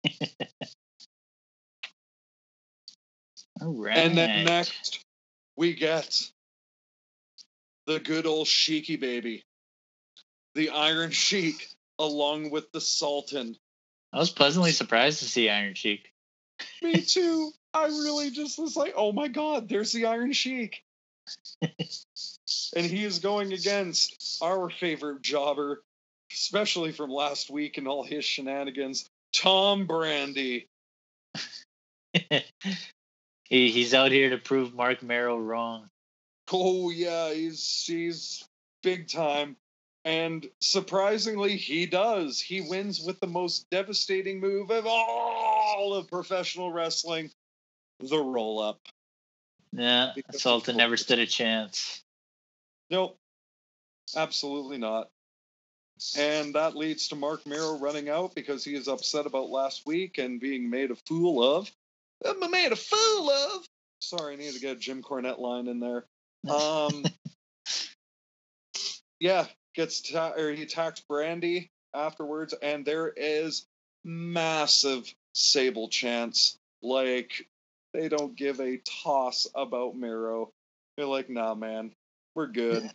All right. And then next, we get the good old Sheiky baby. The Iron Sheik, along with the Sultan. I was pleasantly surprised to see Iron Sheik. Me too. I really just was like, oh my God, there's the Iron Sheik. And he is going against our favorite jobber, especially from last week and all his shenanigans, Tom Brandi. he he's out here to prove Mark Merrill wrong. Oh yeah, he's he's big time. And surprisingly, he does. He wins with the most devastating move of all of professional wrestling, the roll-up. Yeah, Because Sultan of never course. stood a chance. Nope, absolutely not. And that leads to Mark Merrow running out because he is upset about last week and being made a fool of. I'm made a fool of. Sorry, I need to get a Jim Cornette line in there. Um, yeah, gets ta- or he attacks Brandi, afterwards, and there is massive Sable chants. Like, they don't give a toss about Miro. They're like, nah, man, we're good.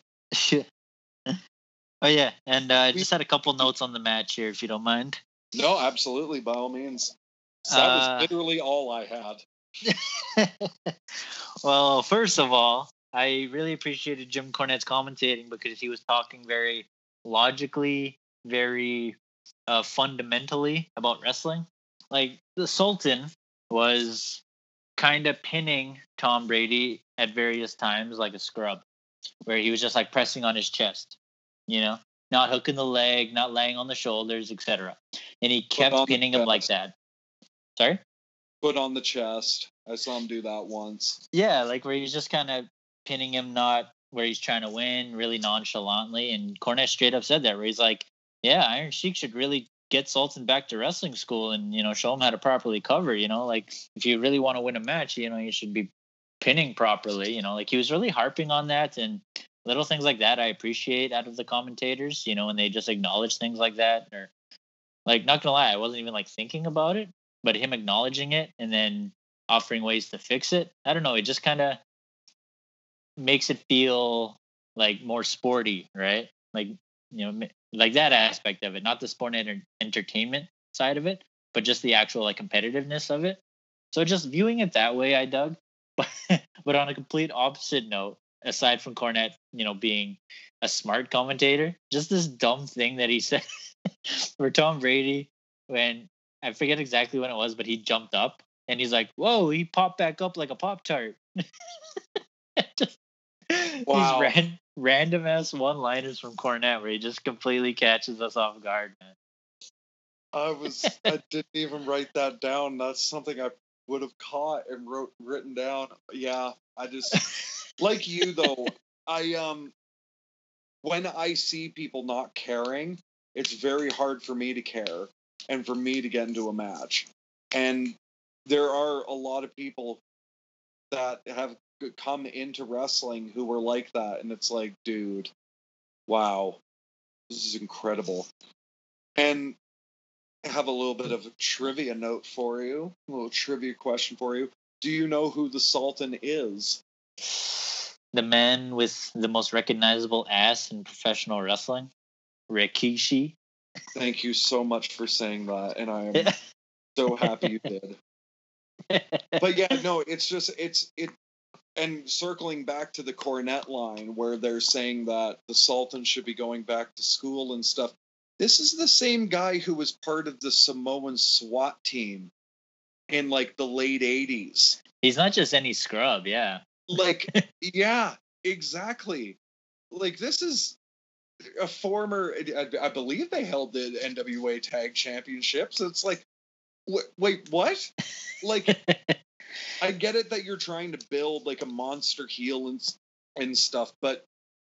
Oh yeah, and uh, I just had a couple notes on the match here, if you don't mind. No, absolutely, by all means. That Uh, was literally all I had. Well, first of all, I really appreciated Jim Cornette's commentating because he was talking very logically, very uh, fundamentally about wrestling. Like, the Sultan was kind of pinning Tom Brady at various times like a scrub, where he was just like pressing on his chest, you know, not hooking the leg, not laying on the shoulders, et cetera. And he kept pinning him like that. Sorry? Put on the chest. I saw him do that once. Yeah, like where he's just kind of pinning him, not where he's trying to win, really nonchalantly. And Cornette straight up said that, where he's like, yeah, Iron Sheik should really get Sultan back to wrestling school and, you know, show him how to properly cover, you know, like if you really want to win a match, you know, you should be pinning properly, you know, like he was really harping on that, and little things like that I appreciate out of the commentators, you know, when they just acknowledge things like that, or like, not gonna lie, I wasn't even like thinking about it, but him acknowledging it and then offering ways to fix it, I don't know, it just kind of makes it feel like more sporty, right? Like, you know, like that aspect of it, not the sport enter- entertainment side of it, but just the actual like competitiveness of it. So just viewing it that way, I dug. But but on a complete opposite note, aside from Cornette, you know, being a smart commentator, just this dumb thing that he said for Tom Brady when I forget exactly when it was, but he jumped up and he's like, "Whoa!" He popped back up like a Pop Tart. Wow. These ran, random ass one liners from Cornette where he just completely catches us off guard, man. I was I didn't even write that down. That's something I would have caught and wrote written down. Yeah, I just like you though. I um when I see people not caring, it's very hard for me to care and for me to get into a match. And there are a lot of people that have come into wrestling who were like that, and it's like, dude, wow, this is incredible. And I have a little bit of a trivia note for you, a little trivia question for you. Do you know who the Sultan is? The man with the most recognizable ass in professional wrestling, Rikishi. Thank you so much for saying that, and I am so happy you did. But yeah, no, it's just it's it. And circling back to the Cornette line where they're saying that the Sultan should be going back to school and stuff. This is the same guy who was part of the Samoan SWAT team in like the late eighties. He's not just any scrub, yeah. Like, yeah, exactly. Like, this is a former, I, I believe they held the N W A Tag Championships. It's like, wh- wait, what? Like, I get it that you're trying to build like a monster heel and and stuff, but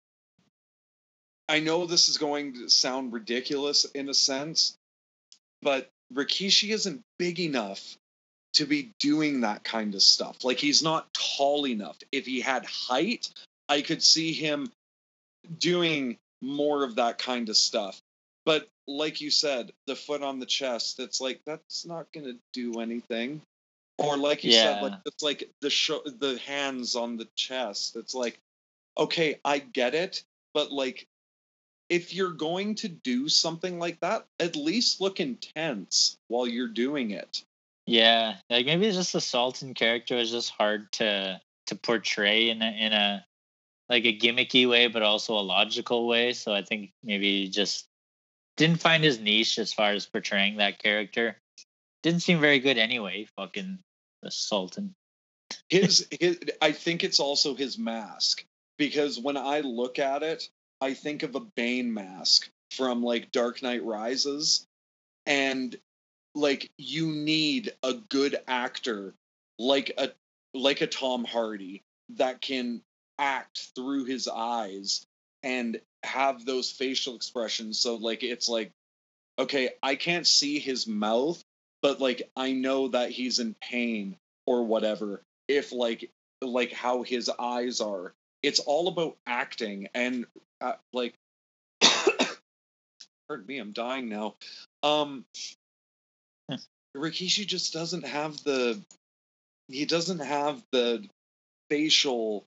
I know this is going to sound ridiculous in a sense, but Rikishi isn't big enough to be doing that kind of stuff. Like, he's not tall enough. If he had height, I could see him doing more of that kind of stuff. But like you said, the foot on the chest, it's like, that's not going to do anything. Or like you yeah. said, like it's like the show, the hands on the chest. It's like, okay, I get it, but like, if you're going to do something like that, at least look intense while you're doing it. Yeah, like maybe it's just the Sultan character is just hard to to portray in a in a like a gimmicky way, but also a logical way. So I think maybe he just didn't find his niche as far as portraying that character. Didn't seem very good anyway. Fucking the Sultan. His, his, I think it's also his mask, because when I look at it, I think of a Bane mask from like Dark Knight Rises, and like you need a good actor like a like a Tom Hardy that can act through his eyes and have those facial expressions. So like it's like, okay, I can't see his mouth, but like I know that he's in pain or whatever. If like like how his eyes are, it's all about acting and uh, like pardon me, I'm dying now. Um, Rikishi just doesn't have the, he doesn't have the facial.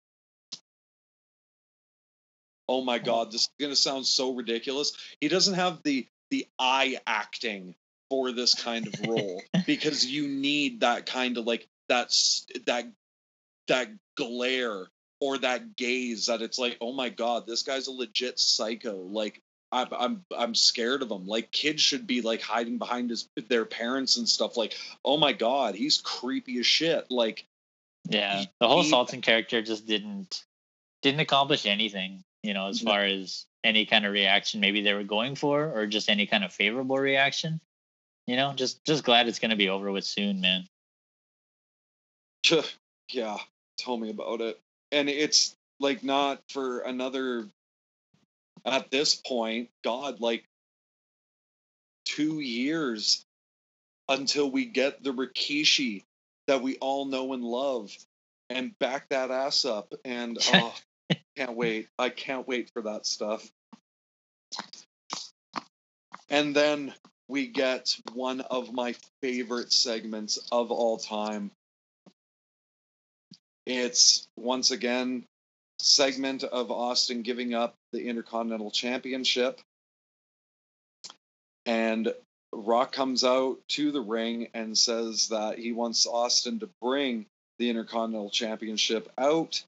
Oh my God, this is gonna sound so ridiculous. He doesn't have the the eye acting for this kind of role because you need that kind of like that's that that glare or that gaze that it's like, oh my God, this guy's a legit psycho. Like I'm I'm I'm scared of him. Like kids should be like hiding behind his their parents and stuff. Like, oh my God, he's creepy as shit. Like, yeah, the whole he, Sultan character just didn't didn't accomplish anything, you know, as far as any kind of reaction maybe they were going for, or just any kind of favorable reaction. You know, just just glad it's gonna be over with soon, man. Yeah, tell me about it. And it's like not for another, at this point, God, like two years until we get the Rikishi that we all know and love and back that ass up. And oh, can't wait. I can't wait for that stuff. And then we get one of my favorite segments of all time. It's, once again, segment of Austin giving up the Intercontinental Championship. And Rock comes out to the ring and says that he wants Austin to bring the Intercontinental Championship out.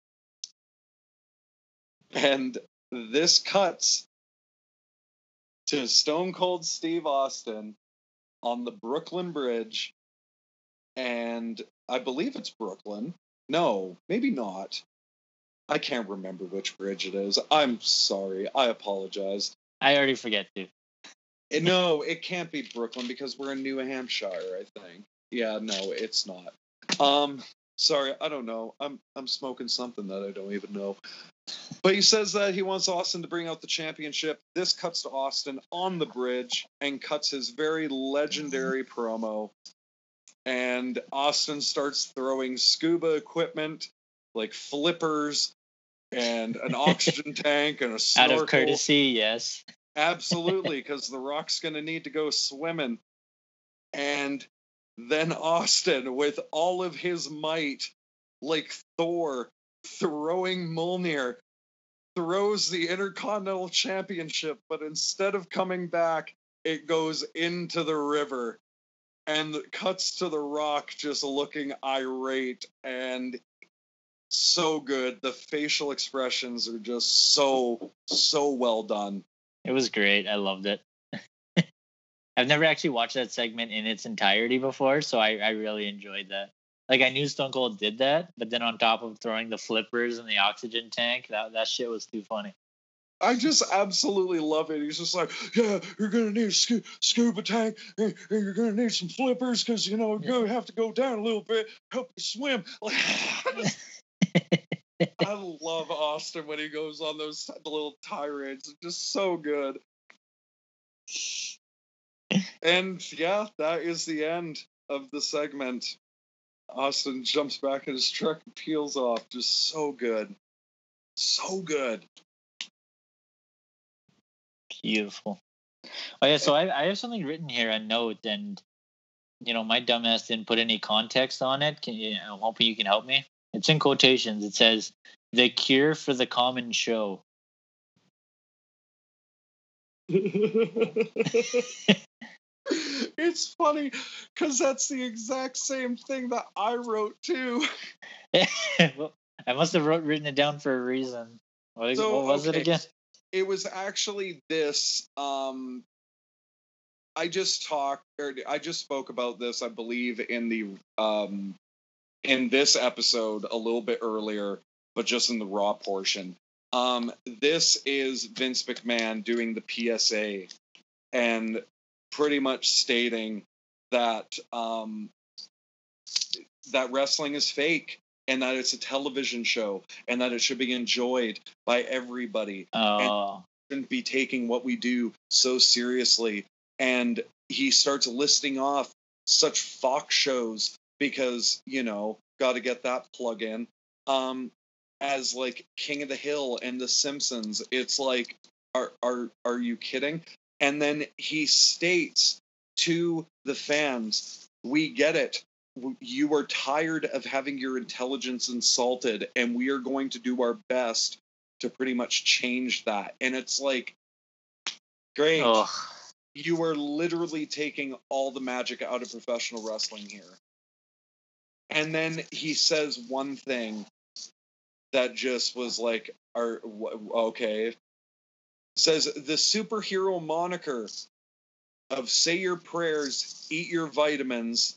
And this cuts to Stone Cold Steve Austin on the Brooklyn Bridge. And I believe it's Brooklyn. No, maybe not. I can't remember which bridge it is. I'm sorry. I apologize. I already forget to. No, it can't be Brooklyn because we're in New Hampshire, I think. Yeah, no, it's not. Um, sorry, I don't know. I'm I'm smoking something that I don't even know. But he says that he wants Austin to bring out the championship. This cuts to Austin on the bridge and cuts his very legendary promo. And Austin starts throwing scuba equipment like flippers and an oxygen tank and a snorkel. Out of courtesy, yes. Absolutely, because The Rock's going to need to go swimming. And then Austin, with all of his might, like Thor, throwing Mjolnir, throws the Intercontinental Championship, but instead of coming back, it goes into the river. And it cuts to The Rock just looking irate and so good. The facial expressions are just so, so well done. It was great. I loved it. I've never actually watched that segment in its entirety before, so I, I really enjoyed that. Like, I knew Stone Cold did that, but then on top of throwing the flippers and the oxygen tank, that, that shit was too funny. I just absolutely love it. He's just like, yeah, you're going to need a scu- scuba tank, and, and you're going to need some flippers because, you know, you're going to have to go down a little bit, help you swim. Like, I love Austin when he goes on those little tirades. It's just so good. And, yeah, that is the end of the segment. Austin jumps back in his truck and peels off. Just so good. So good. Beautiful. Oh yeah, so I, I have something written here, a note, and you know my dumbass didn't put any context on it. Can you, I'm hoping you can help me. It's in quotations. It says, "The cure for the common show." It's funny because that's the exact same thing that I wrote too. Well, I must have wrote, written it down for a reason. What, So, what was okay. it again? It was actually this. Um, I just talked, or I just spoke about this, I believe, in the um, in this episode a little bit earlier, but just in the Raw portion. Um, this is Vince McMahon doing the P S A and pretty much stating that um, that wrestling is fake and that it's a television show and that it should be enjoyed by everybody. Oh, Shouldn't be taking what we do so seriously. And he starts listing off such Fox shows because, you know, got to get that plug in. Um, as like King of the Hill and The Simpsons. It's like are are are you kidding? And then he states to the fans, we get it. You are tired of having your intelligence insulted, and we are going to do our best to pretty much change that. And it's like, great. Oh. You are literally taking all the magic out of professional wrestling here. And then he says one thing that just was like, are, okay. Says the superhero moniker of say your prayers, eat your vitamins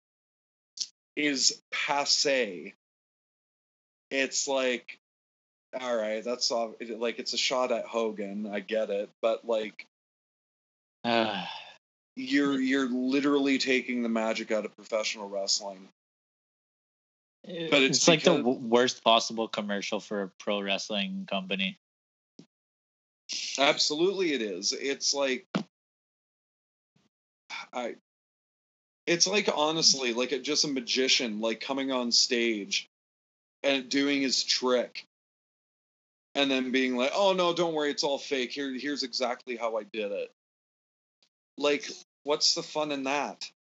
is passe. It's like, all right, that's all, like, it's a shot at Hogan. I get it. But like, Uh, you're, you're literally taking the magic out of professional wrestling. But it's, it's like the because- w- worst possible commercial for a pro wrestling company. Absolutely it is. It's like, I, it's like, honestly, like a, just a magician, like coming on stage and doing his trick and then being like, oh no, don't worry, it's all fake. Here, here's exactly how I did it. Like, what's the fun in that?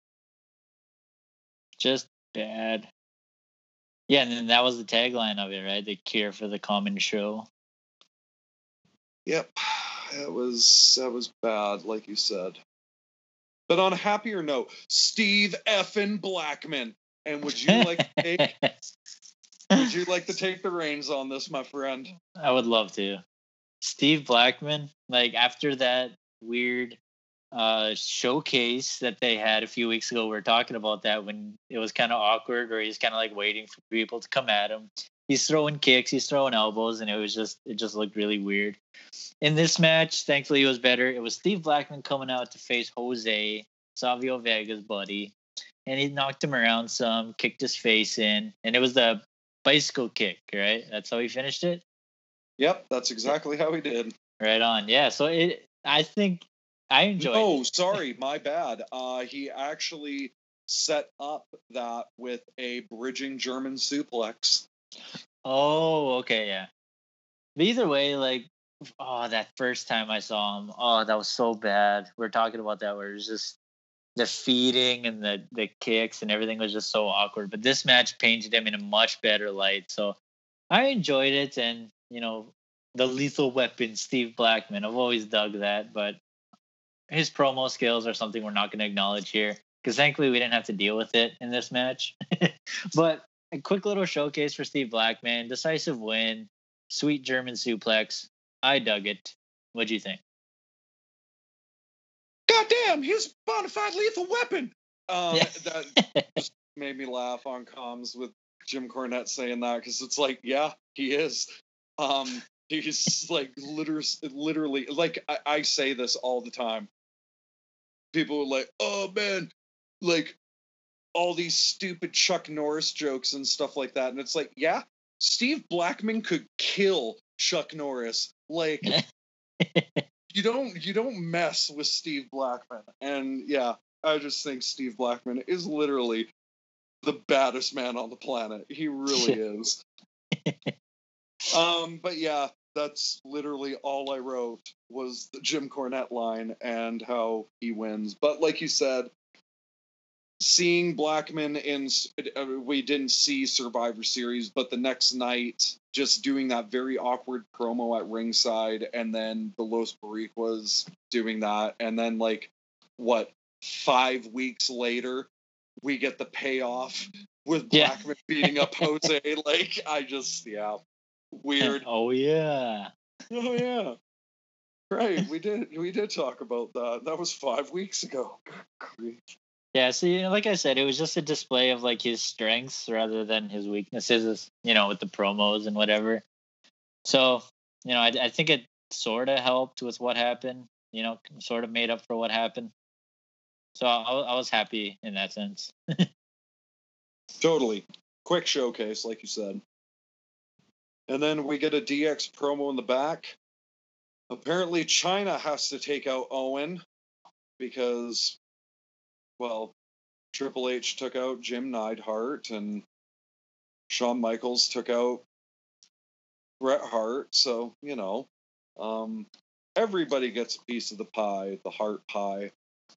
Just bad. Yeah, and then that was the tagline of it, right? The cure for the common show. Yep. It was, that was bad, like you said. But on a happier note, Steve effing Blackman. And would you like to take would you like to take the reins on this, my friend? I would love to. Steve Blackman, like after that weird uh showcase that they had a few weeks ago, we were talking about that when it was kind of awkward, or he's kind of like waiting for people to come at him. He's throwing kicks, he's throwing elbows, and it was just it just looked really weird. In this match, thankfully, it was better. It was Steve Blackman coming out to face Jose, Savio Vega's buddy, and he knocked him around some, kicked his face in, and it was the bicycle kick, right? That's how he finished it? Yep, that's exactly how he did. Right on. Yeah, so it. I think I enjoyed it. Oh, sorry, my bad. Uh, he actually set up that with a bridging German suplex. Oh, okay, yeah. But either way, like, oh, that first time I saw him, oh, that was so bad. We are talking about that where it was just the feeding and the, the kicks and everything was just so awkward. But this match painted him in a much better light. So I enjoyed it. And, you know, the lethal weapon, Steve Blackman, I've always dug that. But his promo skills are something we're not going to acknowledge here, because thankfully we didn't have to deal with it in this match. But a quick little showcase for Steve Blackman, decisive win, sweet German suplex. I dug it. What'd you think? Goddamn, he's bona fide lethal weapon. Um, Yeah. That just made me laugh on comms with Jim Cornette saying that, because it's like, yeah, he is. Um, he's like literally, literally, like I, I say this all the time. People are like, oh man, like all these stupid Chuck Norris jokes and stuff like that, and it's like, yeah, Steve Blackman could kill Chuck Norris. Like, you don't you don't mess with Steve Blackman. And yeah, I just think Steve Blackman is literally the baddest man on the planet. He really is. Um, but yeah, that's literally all I wrote was the Jim Cornette line and how he wins. But like you said, seeing Blackman in, uh, we didn't see Survivor Series, but the next night, just doing that very awkward promo at ringside, and then the Los Boricuas doing that, and then like, what, five weeks later, we get the payoff with Yeah. Blackman beating up Jose. Like, I just, yeah, weird. Oh, yeah. Oh yeah, right. We did. We did talk about that. That was five weeks ago. Great. Yeah, so, you know, like I said, it was just a display of, like, his strengths rather than his weaknesses, you know, with the promos and whatever. So, you know, I, I think it sort of helped with what happened, you know, sort of made up for what happened. So I, I was happy in that sense. Totally. Quick showcase, like you said. And then we get a D X promo in the back. Apparently, China has to take out Owen because, well, Triple H took out Jim Neidhart and Shawn Michaels took out Bret Hart. So, you know, um, everybody gets a piece of the pie, the heart pie.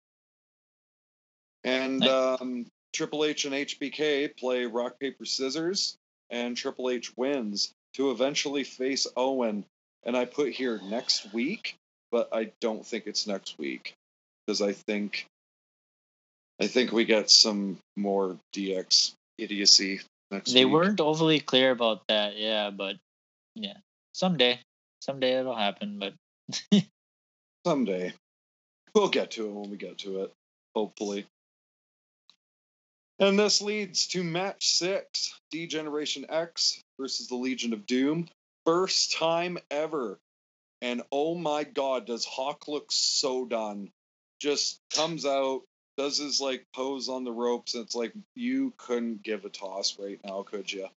And Nice. um, Triple H and H B K play rock, paper, scissors, and Triple H wins to eventually face Owen. And I put here next week, but I don't think it's next week because I think I think we get some more D X idiocy next They week. weren't overly clear about that, yeah, but yeah, someday, someday it'll happen. But Someday. We'll get to it when we get to it, hopefully. And this leads to match six, D-Generation X versus the Legion of Doom. First time ever. And oh my god, does Hawk look so done. Just comes out, does his like pose on the ropes, and it's like, you couldn't give a toss right now, could you?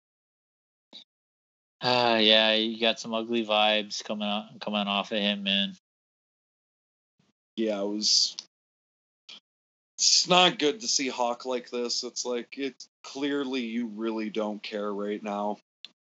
uh, yeah, you got some ugly vibes coming on, coming off of him, man. Yeah, it was... It's not good to see Hawk like this. It's like, it clearly you really don't care right now.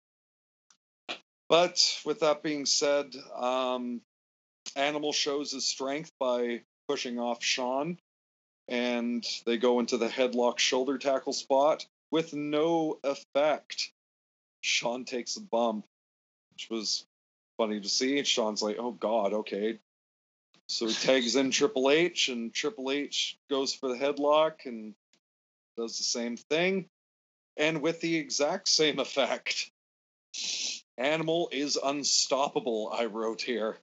But with that being said, um, Animal shows his strength by pushing off Sean, and they go into the headlock shoulder tackle spot with no effect. Sean takes a bump, which was funny to see. Sean's like, oh god, okay. So he tags in Triple H, and Triple H goes for the headlock and does the same thing. And with the exact same effect. Animal is unstoppable, I wrote here.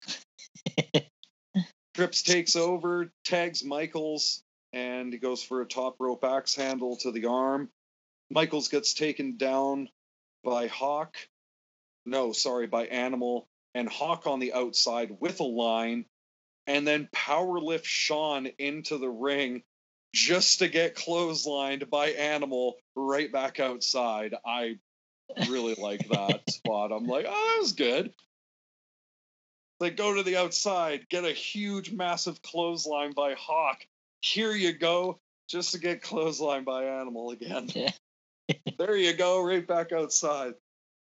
Trips takes over, tags Michaels, and he goes for a top rope axe handle to the arm. Michaels gets taken down by Hawk. No, sorry, by Animal. And Hawk on the outside with a line. And then powerlift Sean into the ring just to get clotheslined by Animal right back outside. I really like that spot. I'm like, oh, that was good. They go to the outside, get a huge, massive clothesline by Hawk. Here you go, just to get clothesline by Animal again. Yeah. There you go, right back outside.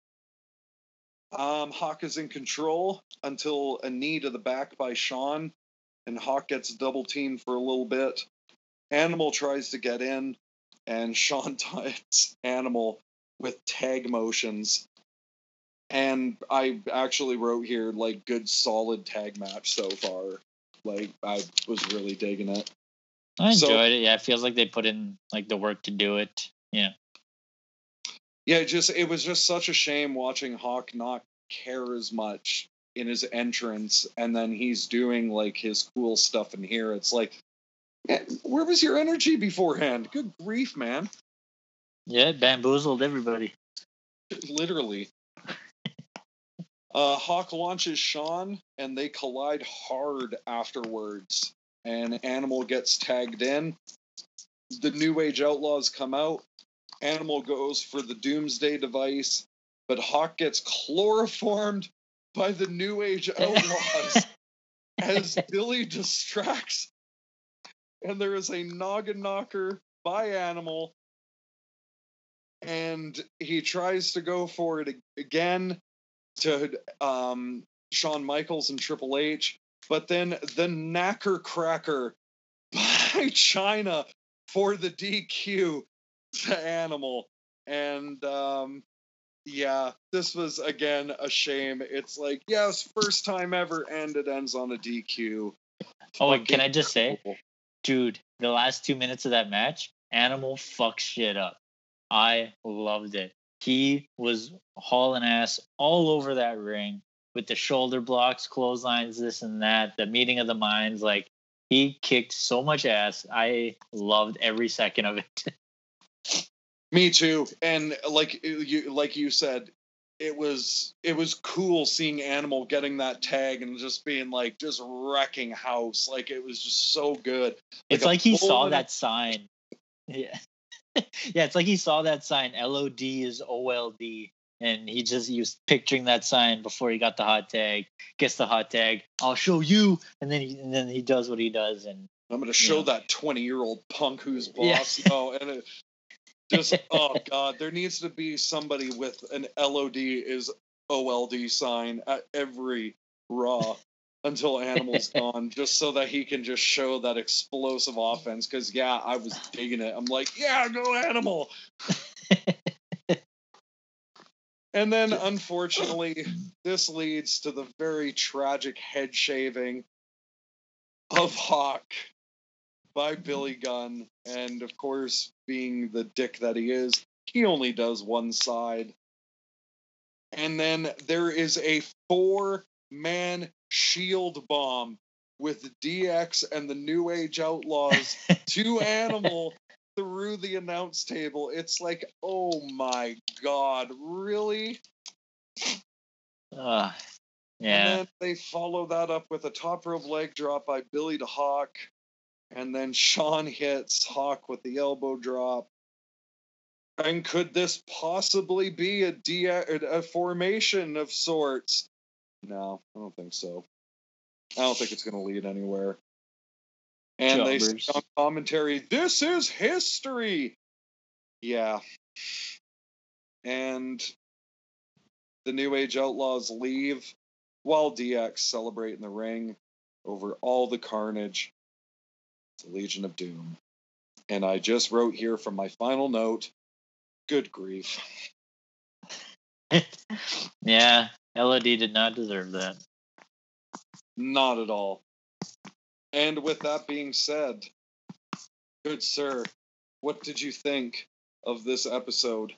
Um, Hawk is in control until a knee to the back by Sean, and Hawk gets double teamed for a little bit. Animal tries to get in, and Sean ties Animal with tag motions. And I actually wrote here, like, good solid tag match so far. Like, I was really digging it. I enjoyed So- it. Yeah, it feels like they put in like the work to do it. Yeah. Yeah, it just it was just such a shame watching Hawk not care as much in his entrance, and then he's doing like his cool stuff in here. It's like, man, where was your energy beforehand? Good grief, man! Yeah, it bamboozled everybody. Literally. Uh, Hawk launches Sean, and they collide hard afterwards. And Animal gets tagged in. The New Age Outlaws come out. Animal goes for the Doomsday device, but Hawk gets chloroformed by the New Age Outlaws as Billy distracts. And there is a noggin knocker by Animal, and he tries to go for it again to um, Shawn Michaels and Triple H, but then the Knacker Cracker by China for the D Q to Animal. And um, yeah, this was again a shame. It's like, yes, first time ever, and it ends on a D Q. Oh, wait, can Fucking I just say, cool. dude, the last two minutes of that match, Animal fucked shit up. I loved it. He was hauling ass all over that ring with the shoulder blocks, clotheslines, this and that, the meeting of the minds. Like, he kicked so much ass. I loved every second of it. Me too. And like you, like you said, it was it was cool seeing Animal getting that tag and just being like just wrecking house. Like, it was just so good. It's a like he full saw minute- that sign. Yeah. Yeah, it's like he saw that sign, L O D is O L D, and he just he was picturing that sign before he got the hot tag, gets the hot tag, I'll show you, and then he and then he does what he does, and I'm going to show Yeah. that twenty-year-old punk who's Yeah. boss. No, and it just, oh, God, there needs to be somebody with an L O D is O L D sign at every Raw. until Animal's gone, just so that he can just show that explosive offense. Because, yeah, I was digging it. I'm like, yeah, go Animal. And then, unfortunately, this leads to the very tragic head shaving of Hawk by Billy Gunn. And, of course, being the dick that he is, he only does one side. And then there is a four-man shield bomb with D X and the New Age Outlaws to Animal through the announce table. It's like, oh my god, really? Uh, yeah. And then they follow that up with a top rope leg drop by Billy to Hawk. And then Shawn hits Hawk with the elbow drop. And could this possibly be a, D- a formation of sorts? No, I don't think so. I don't think it's going to lead anywhere. And Jobbers. They say on commentary, this is history! Yeah. And the New Age Outlaws leave while D X celebrate in the ring over all the carnage. The Legion of Doom. And I just wrote here from my final note, good grief. Yeah, L O D did not deserve that. Not at all. And with that being said, good sir, what did you think of this episode?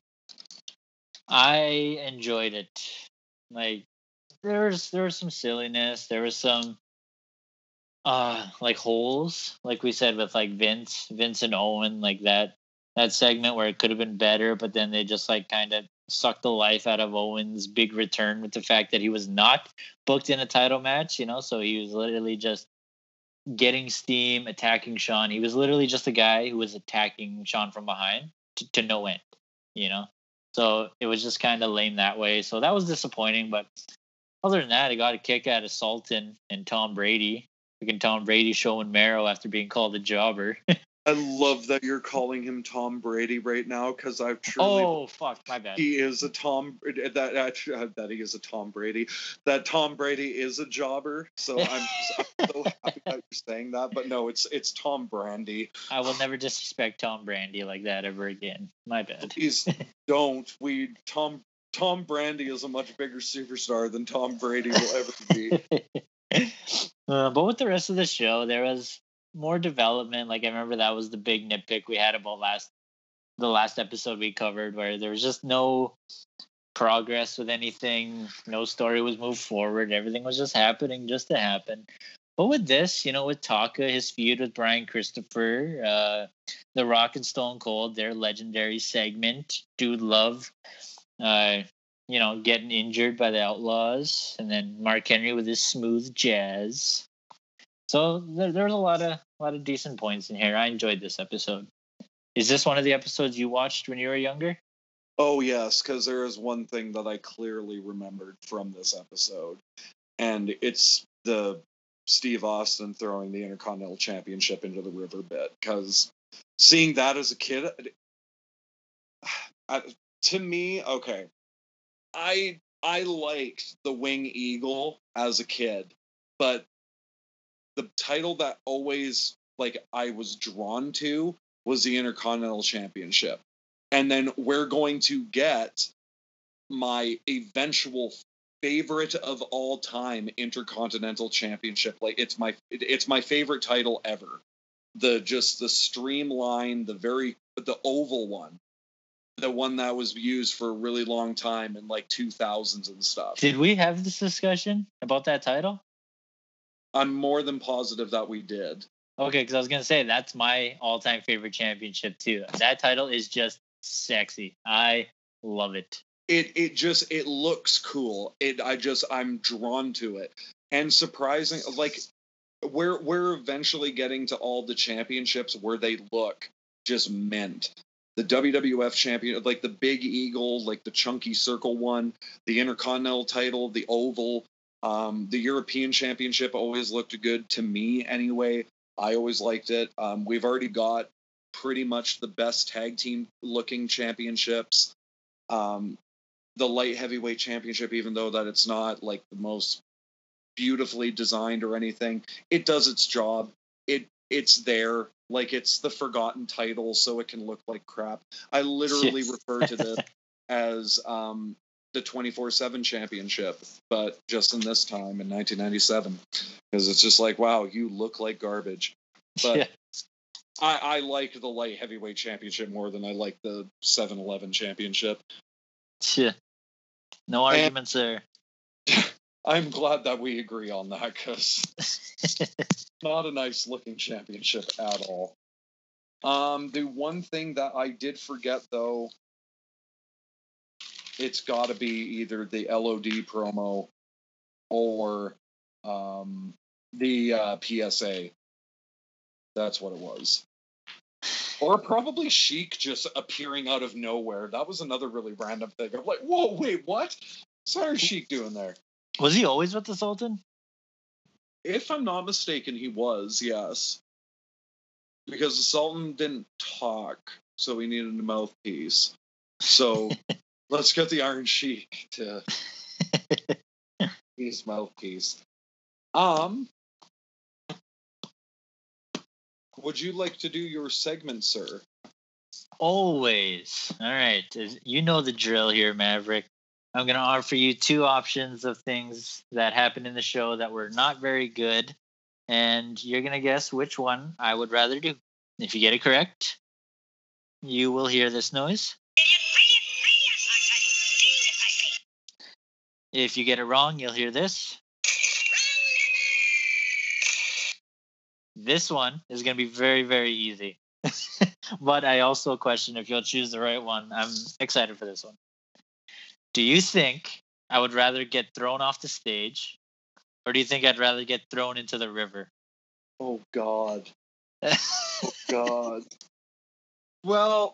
I enjoyed it. Like, there was there was some silliness. There was some uh like holes, like we said with like Vince, Vince and Owen, like that that segment where it could have been better, but then they just like kind of sucked the life out of Owen's big return with the fact that he was not booked in a title match, you know, so he was literally just getting steam, attacking Shawn. He was literally just a guy who was attacking Shawn from behind to, to no end, you know. So it was just kind of lame that way. So that was disappointing, but other than that, I got a kick out of Sultan and Tom Brady. Freaking Tom Brady showing marrow after being called a jobber. I love that you're calling him Tom Brady right now, because I've truly. Oh fuck, my bad. He is a Tom. That that that he is a Tom Brady. That Tom Brady is a jobber. So I'm, I'm so happy that you're saying that. But no, it's it's Tom Brandy. I will never disrespect Tom Brandy like that ever again. My bad. Please don't. We Tom Tom Brandy is a much bigger superstar than Tom Brady will ever be. uh, but with the rest of the show, there was more development. Like I remember that was the big nitpick we had about last the last episode we covered, where there was just no progress with anything, no story was moved forward, everything was just happening just to happen. But with this, you know, with Taka, his feud with Brian Christopher, uh, The Rock and Stone Cold, their legendary segment, Dude Love, uh, you know, getting injured by the Outlaws, and then Mark Henry with his smooth jazz. So there, there's a lot of a lot of decent points in here. I enjoyed this episode. Is this one of the episodes you watched when you were younger? Oh yes, because there is one thing that I clearly remembered from this episode, and it's the Steve Austin throwing the Intercontinental Championship into the river bit. Because seeing that as a kid, I, to me, okay, I I liked the Wing Eagle as a kid, but the title that always, like, I was drawn to was the Intercontinental Championship. And then we're going to get my eventual favorite of all time Intercontinental Championship. Like, it's my it's my favorite title ever. The just the streamlined, the very the oval one. The one that was used for a really long time in like two thousands and stuff. Did we have this discussion about that title? I'm more than positive that we did. Okay, because I was going to say, that's my all-time favorite championship, too. That title is just sexy. I love it. It it just, it looks cool. It I just, I'm drawn to it. And surprising, like, we're, we're eventually getting to all the championships where they look just mint. The W W F champion, like the Big Eagle, like the chunky circle one, the Intercontinental title, the oval, um, the European Championship always looked good to me anyway. I always liked it. Um, we've already got pretty much the best tag team looking championships. Um, the light heavyweight championship, even though that it's not like the most beautifully designed or anything. It does its job. It it's there. Like, it's the forgotten title, so it can look like crap. I literally refer to this as um, the twenty-four seven championship, but just in this time in nineteen ninety-seven, because it's just like, wow, you look like garbage. But Yeah. I, I like the light heavyweight championship more than I like the seven eleven championship. Yeah. No arguments there. I'm glad that we agree on that, because not a nice looking championship at all. Um, the one thing that I did forget, though, it's got to be either the L O D promo or um, the uh, P S A. That's what it was. Or probably Sheik just appearing out of nowhere. That was another really random thing. I'm like, whoa, wait, what? Sorry, Sheik doing there? Was he always with the Sultan? If I'm not mistaken, he was, yes. Because the Sultan didn't talk, so he needed a mouthpiece. So let's get the Iron Sheik to be his mouthpiece. Um, would you like to do your segment, sir? Always. All right. As- You know the drill here, Maverick. I'm going to offer you two options of things that happened in the show that were not very good, and you're going to guess which one I would rather do. If you get it correct, you will hear this noise. If you get it wrong, you'll hear this. This one is going to be very, very easy. But I also question if you'll choose the right one. I'm excited for this one. Do you think I would rather get thrown off the stage, or do you think I'd rather get thrown into the river? Oh, God. Oh, God. Well,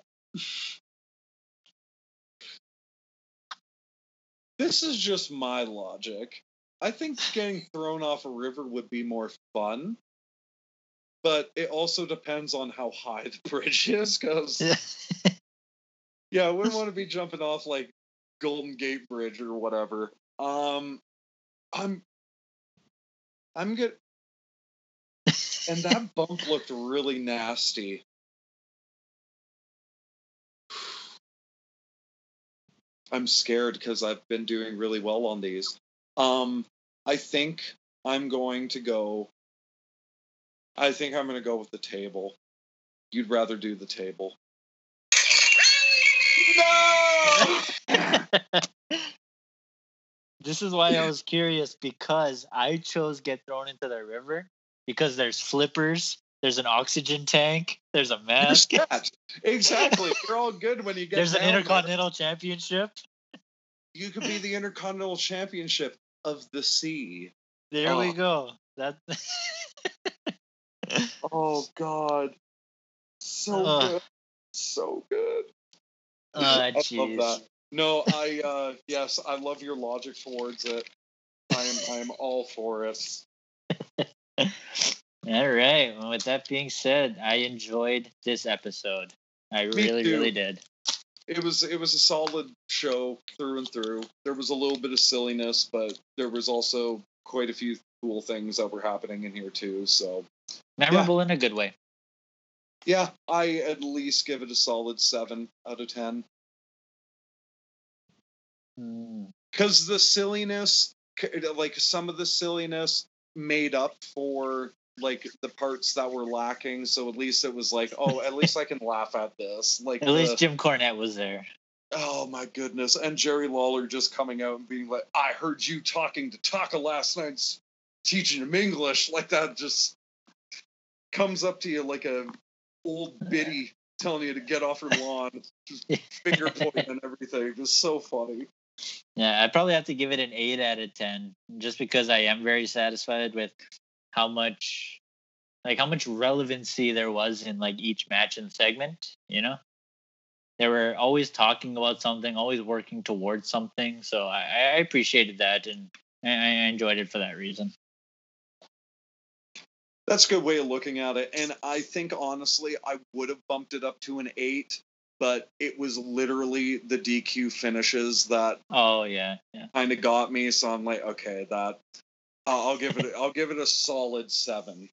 this is just my logic. I think getting thrown off a river would be more fun, but it also depends on how high the bridge is, because, yeah, I wouldn't want to be jumping off, like, Golden Gate Bridge or whatever. Um, I'm, I'm good. And that bump looked really nasty. I'm scared because I've been doing really well on these. Um, I think I'm going to go. I think I'm going to go with the table. You'd rather do the table. No! This is why I was curious, because I chose get thrown into the river because there's flippers, there's an oxygen tank, there's a mask. That. Exactly. You're all good when you get There's an down there. Intercontinental Championship. You could be the Intercontinental Championship of the sea. There Oh. we go. That. Oh, God. So Ugh. good. So good. Ah, I love jeez. that. No, I, uh, yes, I love your logic towards it. I am, I am all for it. All right. Well, with that being said, I enjoyed this episode. I Me really, too. really did. It was, it was a solid show through and through. There was a little bit of silliness, but there was also quite a few cool things that were happening in here too. So, Memorable in a good way. yeah, I at least give it a solid seven out of ten. Mm. Because the silliness, like some of the silliness made up for like the parts that were lacking. So at least it was like, oh, at least I can laugh at this. Like At the, least Jim Cornette was there. oh my goodness. And Jerry Lawler just coming out and being like, I heard you talking to Taka last night, teaching him English. Like that just comes up to you like a old biddy telling you to get off her lawn. Just finger pointing and everything. Just so funny. Yeah, I'd probably have to give it an eight out of ten, just because I am very satisfied with how much, like how much relevancy there was in like each match and segment. You know, they were always talking about something, always working towards something. So I, I appreciated that, and I, I enjoyed it for that reason. That's a good way of looking at it. And I think, honestly, I would have bumped it up to an eight, but it was literally the D Q finishes that Oh yeah, yeah. kind of got me. So I'm like, okay, that Uh, I'll give it. I'll give it a solid seven.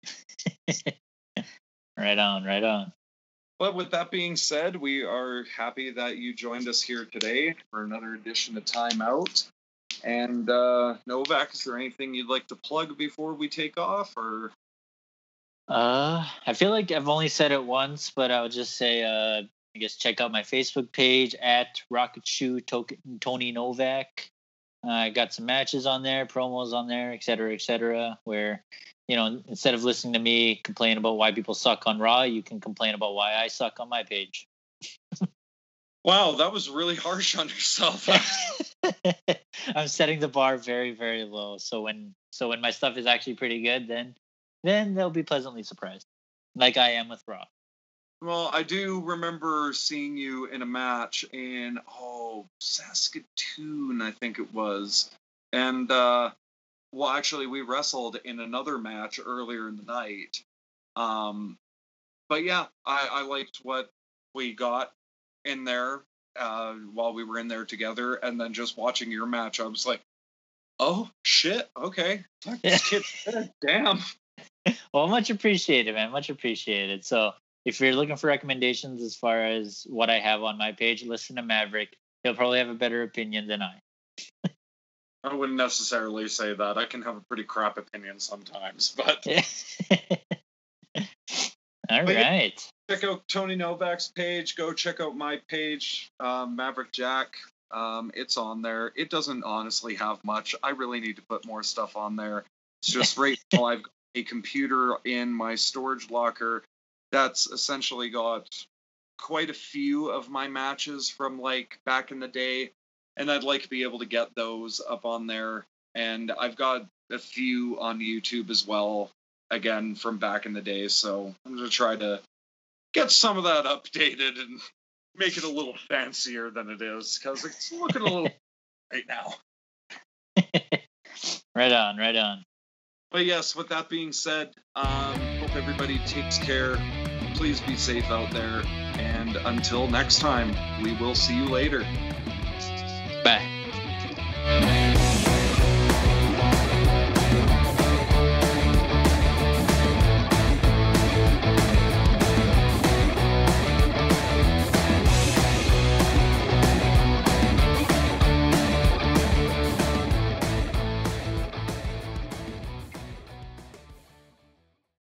Right on, right on. But with that being said, we are happy that you joined us here today for another edition of Time Out. And uh, Novak, is there anything you'd like to plug before we take off, or? Uh, I feel like I've only said it once, but I would just say, uh, I guess check out my Facebook page at Rocket Shoe Tony Novak. Uh, I got some matches on there, promos on there, et cetera, et cetera, where, you know, instead of listening to me complain about why people suck on Raw, you can complain about why I suck on my page. Wow, that was really harsh on yourself. I'm setting the bar very, very low. So when so when my stuff is actually pretty good, then then they'll be pleasantly surprised, like I am with Raw. Well, I do remember seeing you in a match in, oh, Saskatoon, I think it was. And, uh, well, actually, we wrestled in another match earlier in the night. Um, but yeah, I, I liked what we got in there uh, while we were in there together. And then just watching your match, I was like, oh, shit, okay. This kid's good. Damn. Well, much appreciated, man. Much appreciated. So if you're looking for recommendations as far as what I have on my page, listen to Maverick. He'll probably have a better opinion than I. I wouldn't necessarily say that. I can have a pretty crap opinion sometimes, but... All but right. Yeah, check out Tony Novak's page. Go check out my page, um, Maverick Jack. Um, it's on there. It doesn't honestly have much. I really need to put more stuff on there. It's just right now I've got a computer in my storage locker that's essentially got quite a few of my matches from like back in the day, and I'd like to be able to get those up on there. And I've got a few on YouTube as well, again from back in the day, so I'm going to try to get some of that updated and make it a little fancier than it is, because it's looking a little right now. Right on, right on. But yes, with that being said, um, hope everybody takes care. Please be safe out there. And until next time, we will see you later. Bye.